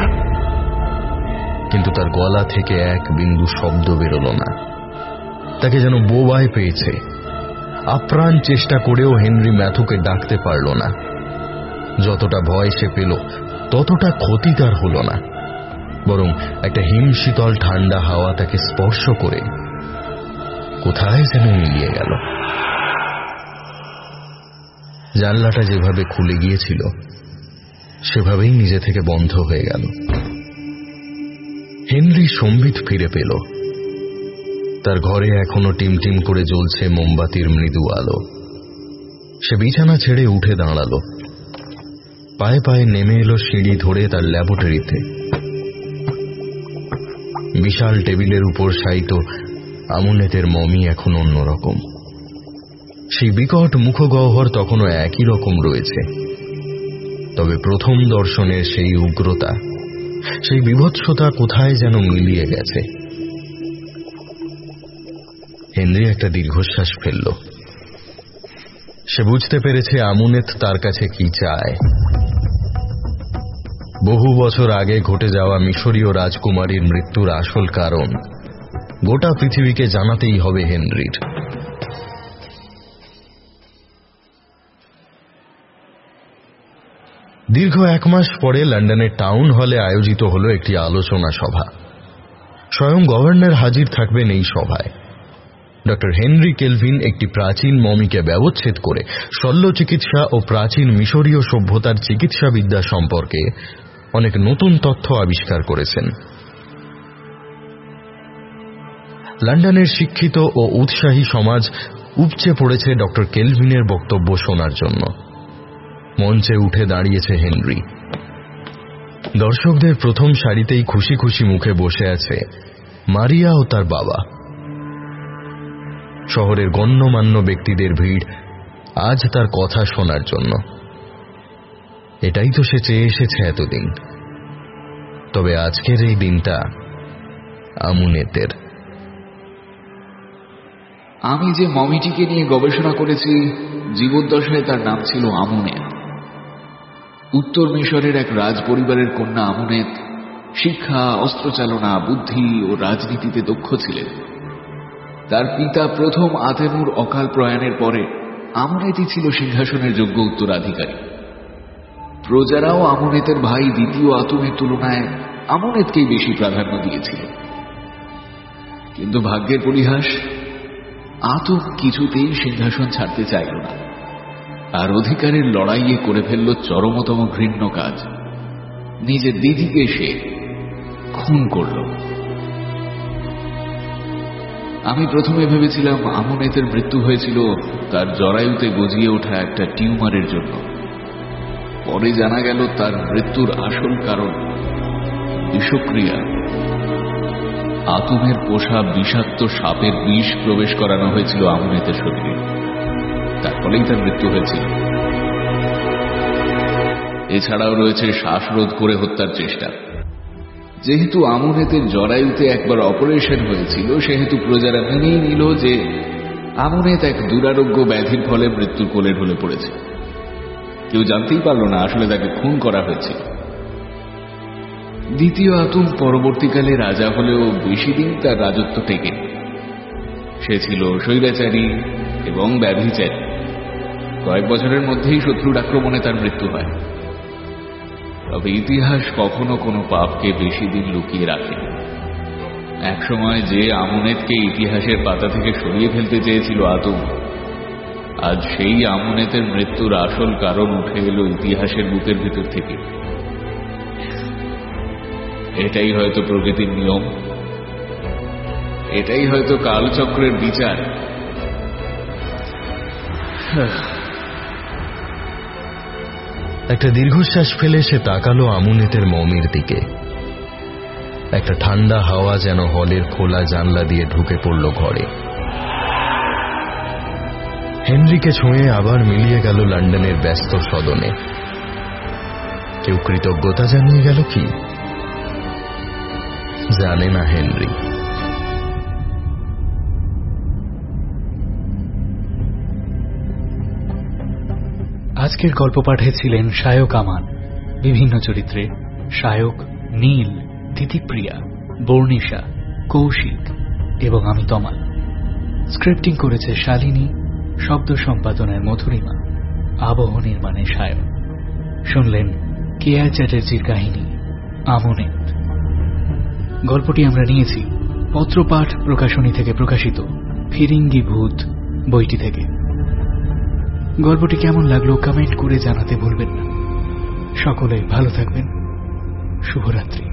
কিন্তু তার গলা থেকে এক বিন্দু শব্দ বেরোল না। তাকে যেন বোবায় পেয়েছে। আপ্রাণ চেষ্টা করেও হেনরি ম্যাথুকে ডাকতে পারল না। যতটা ভয় সে পেল ততটা ক্ষতি তার হল না, বরং একটা হিমশীতল ঠান্ডা হাওয়া তাকে স্পর্শ করে কোথায় যেন মিলিয়ে গেল। জানলাটা যেভাবে খুলে গিয়েছিল সেভাবেই নিজে থেকে বন্ধ হয়ে গেল। হেনরি সম্বিত ফিরে পেল। তার ঘরে এখনো টিমটিম করে জ্বলছে মোমবাতির মৃদু আলো। সে বিছানা ছেড়ে উঠে দাঁড়াল। পায়ে পায়ে নেমে এলো সিঁড়ি ধরে তার ল্যাবরেটরিতে। বিশাল টেবিলের উপর শায়িত আমুনেতের মমি এখন অন্যরকম। সেই বিকট মুখগহ্বর তখনও একই রকম রয়েছে, তবে প্রথম দর্শনের সেই উগ্রতা, সেই বিভৎসতা কোথায় যেন মিলিয়ে গেছে। হেনরি একটা দীর্ঘশ্বাস ফেলল। সে বুঝতে পেরেছে আমুনেত তার কাছে কি চায়। বহু বছর আগে ঘটে যাওয়া মিশরীয় রাজকুমারীর মৃত্যুর আসল কারণ গোটা পৃথিবীকে জানাতেই হবে হেনরির। দীর্ঘ এক মাস পরে লন্ডনের টাউন হলে আয়োজিত হল একটি আলোচনা সভা। স্বয়ং গভর্নর হাজির থাকবেন এই সভায়। ডক্টর হেনরি কেলভিন একটি প্রাচীন মমিকে ব্যবচ্ছেদ করে শল্য চিকিৎসা ও প্রাচীন মিশরীয় সভ্যতার চিকিৎসাবিদ্যা সম্পর্কে অনেক নতুন তথ্য আবিষ্কার করেছেন। লন্ডনের শিক্ষিত ও উৎসাহী সমাজ উপচে পড়েছে ডক্টর কেলভিনের বক্তব্য শোনার জন্য। মঞ্চে উঠে দাঁড়িয়েছে হেনরি। দর্শকদের প্রথম সারিতেই খুশি খুশি মুখে বসে আছে মারিয়া ও তার বাবা। শহরের গণ্যমান্য ব্যক্তিদের ভিড় আজ তার কথা শোনার জন্য। এটাই তো সে চেয়ে এসেছে এতদিন। তবে আজকের এই দিনটা আমুনেতের। আমি যে মমিটিকে নিয়ে গবেষণা করেছি, জীবদ্দশায় তার নাম ছিল আমুনেত। উত্তর মিশরের এক রাজ পরিবারের কন্যা আমুনেত শিক্ষা, অস্ত্রচালনা, বুদ্ধি ও রাজনীতিতে দক্ষ ছিলেন। তার পিতা প্রথম আতেনুর অকাল প্রয়াণের পরে আমুনেতই ছিল সিংহাসনের যোগ্য উত্তরাধিকারী। প্রজারাও আমুনেতের ভাই দ্বিতীয় আতুমের তুলনায় আমুনেতকেই বেশি প্রাধান্য দিয়েছিল। কিন্তু ভাগ্যের পরিহাস, আতুম কিছুতেই সিংহাসন ছাড়তে চাইল না, আর অধিকারের লড়াইয়ে করে ফেলল চরমতম ঘৃণ্য কাজ। নিজের দিদিকে সে খুন করল। আমি প্রথমে ভেবেছিলাম আমুনেতের মৃত্যু হয়েছিল তার জরায়ুতে গজিয়ে ওঠা একটা টিউমারের জন্য। পরে জানা গেল তার মৃত্যুর আসল কারণ বিষক্রিয়া। আতুমের পোষা বিষাক্ত সাপের বিষ প্রবেশ করানো হয়েছিল আমুনেতের শরীরে, তার ফলেই তার মৃত্যু হয়েছিল। এছাড়াও রয়েছে শ্বাসরোধ করে হত্যার চেষ্টা। যেহেতু আমুনেতের জরায়ুতে একবার অপারেশন হয়েছিল, সেহেতু প্রজারা মেনেই নিল যে আমুনেত এক দুরারোগ্য ব্যাধির ফলে মৃত্যুর কোলে ঢলে পড়েছে। কেউ জানতেই পারল না আসলে তাকে খুন করা হয়েছে। দ্বিতীয় আতুম পরবর্তীকালে রাজা হলেও বেশি দিন তার রাজত্ব টেকে। সে ছিল স্বৈরাচারী এবং ব্যভিচারী। কয়েক বছরের মধ্যেই শত্রুর আক্রমণে তার মৃত্যু হয়। তবে ইতিহাস কখনো কোনো পাপকে বেশি দিন লুকিয়ে রাখে। একসময় যে আমুনেতকে ইতিহাসের পাতা থেকে সরিয়ে ফেলতে চেয়েছিল আতুম, আজ সেই আমুনেতের মৃত্যুর আসল কারণ উঠে এলো ইতিহাসের বুকের ভিতর থেকে। এটাই হয়তো প্রকৃতির নিয়ম, এটাই হয়তো কালচক্রের বিচার। একটা দীর্ঘশ্বাস ফেলে সে তাকালো আমুনেতের মমির দিকে। একটা ঠান্ডা হাওয়া যেন হলের খোলা জানলা দিয়ে ঢুকে পড়ল ঘরে। হেনরিকে ছুঁয়ে আবার মিলিয়ে গেল লন্ডনের ব্যস্ত সদনে। কেউ কৃতজ্ঞতা জানিয়ে গেল কি জানে না হেনরি। আজকের গল্প পাঠে ছিলেন সায়ক আমান। বিভিন্ন চরিত্রে সায়ক নীল, দিতিপ্রিয়া, বর্ণিশা, কৌশিক এবং আমি তমাল। স্ক্রিপ্টিং করেছে শালিনী, শব্দ সম্পাদনায় মধুরিমা, আবহ নির্মাণে সায়ক। শুনলেন কে আর চ্যাটার্জির কাহিনী আমুনেত। গল্পটি আমরা নিয়েছি পত্রপাঠ প্রকাশনী থেকে প্রকাশিত ফিরিঙ্গি ভূত বইটি থেকে। গল্পটি কেমন লাগলো কমেন্ট করে জানাতে ভুলবেন না। সকলে ভালো থাকবেন। শুভরাত্রি।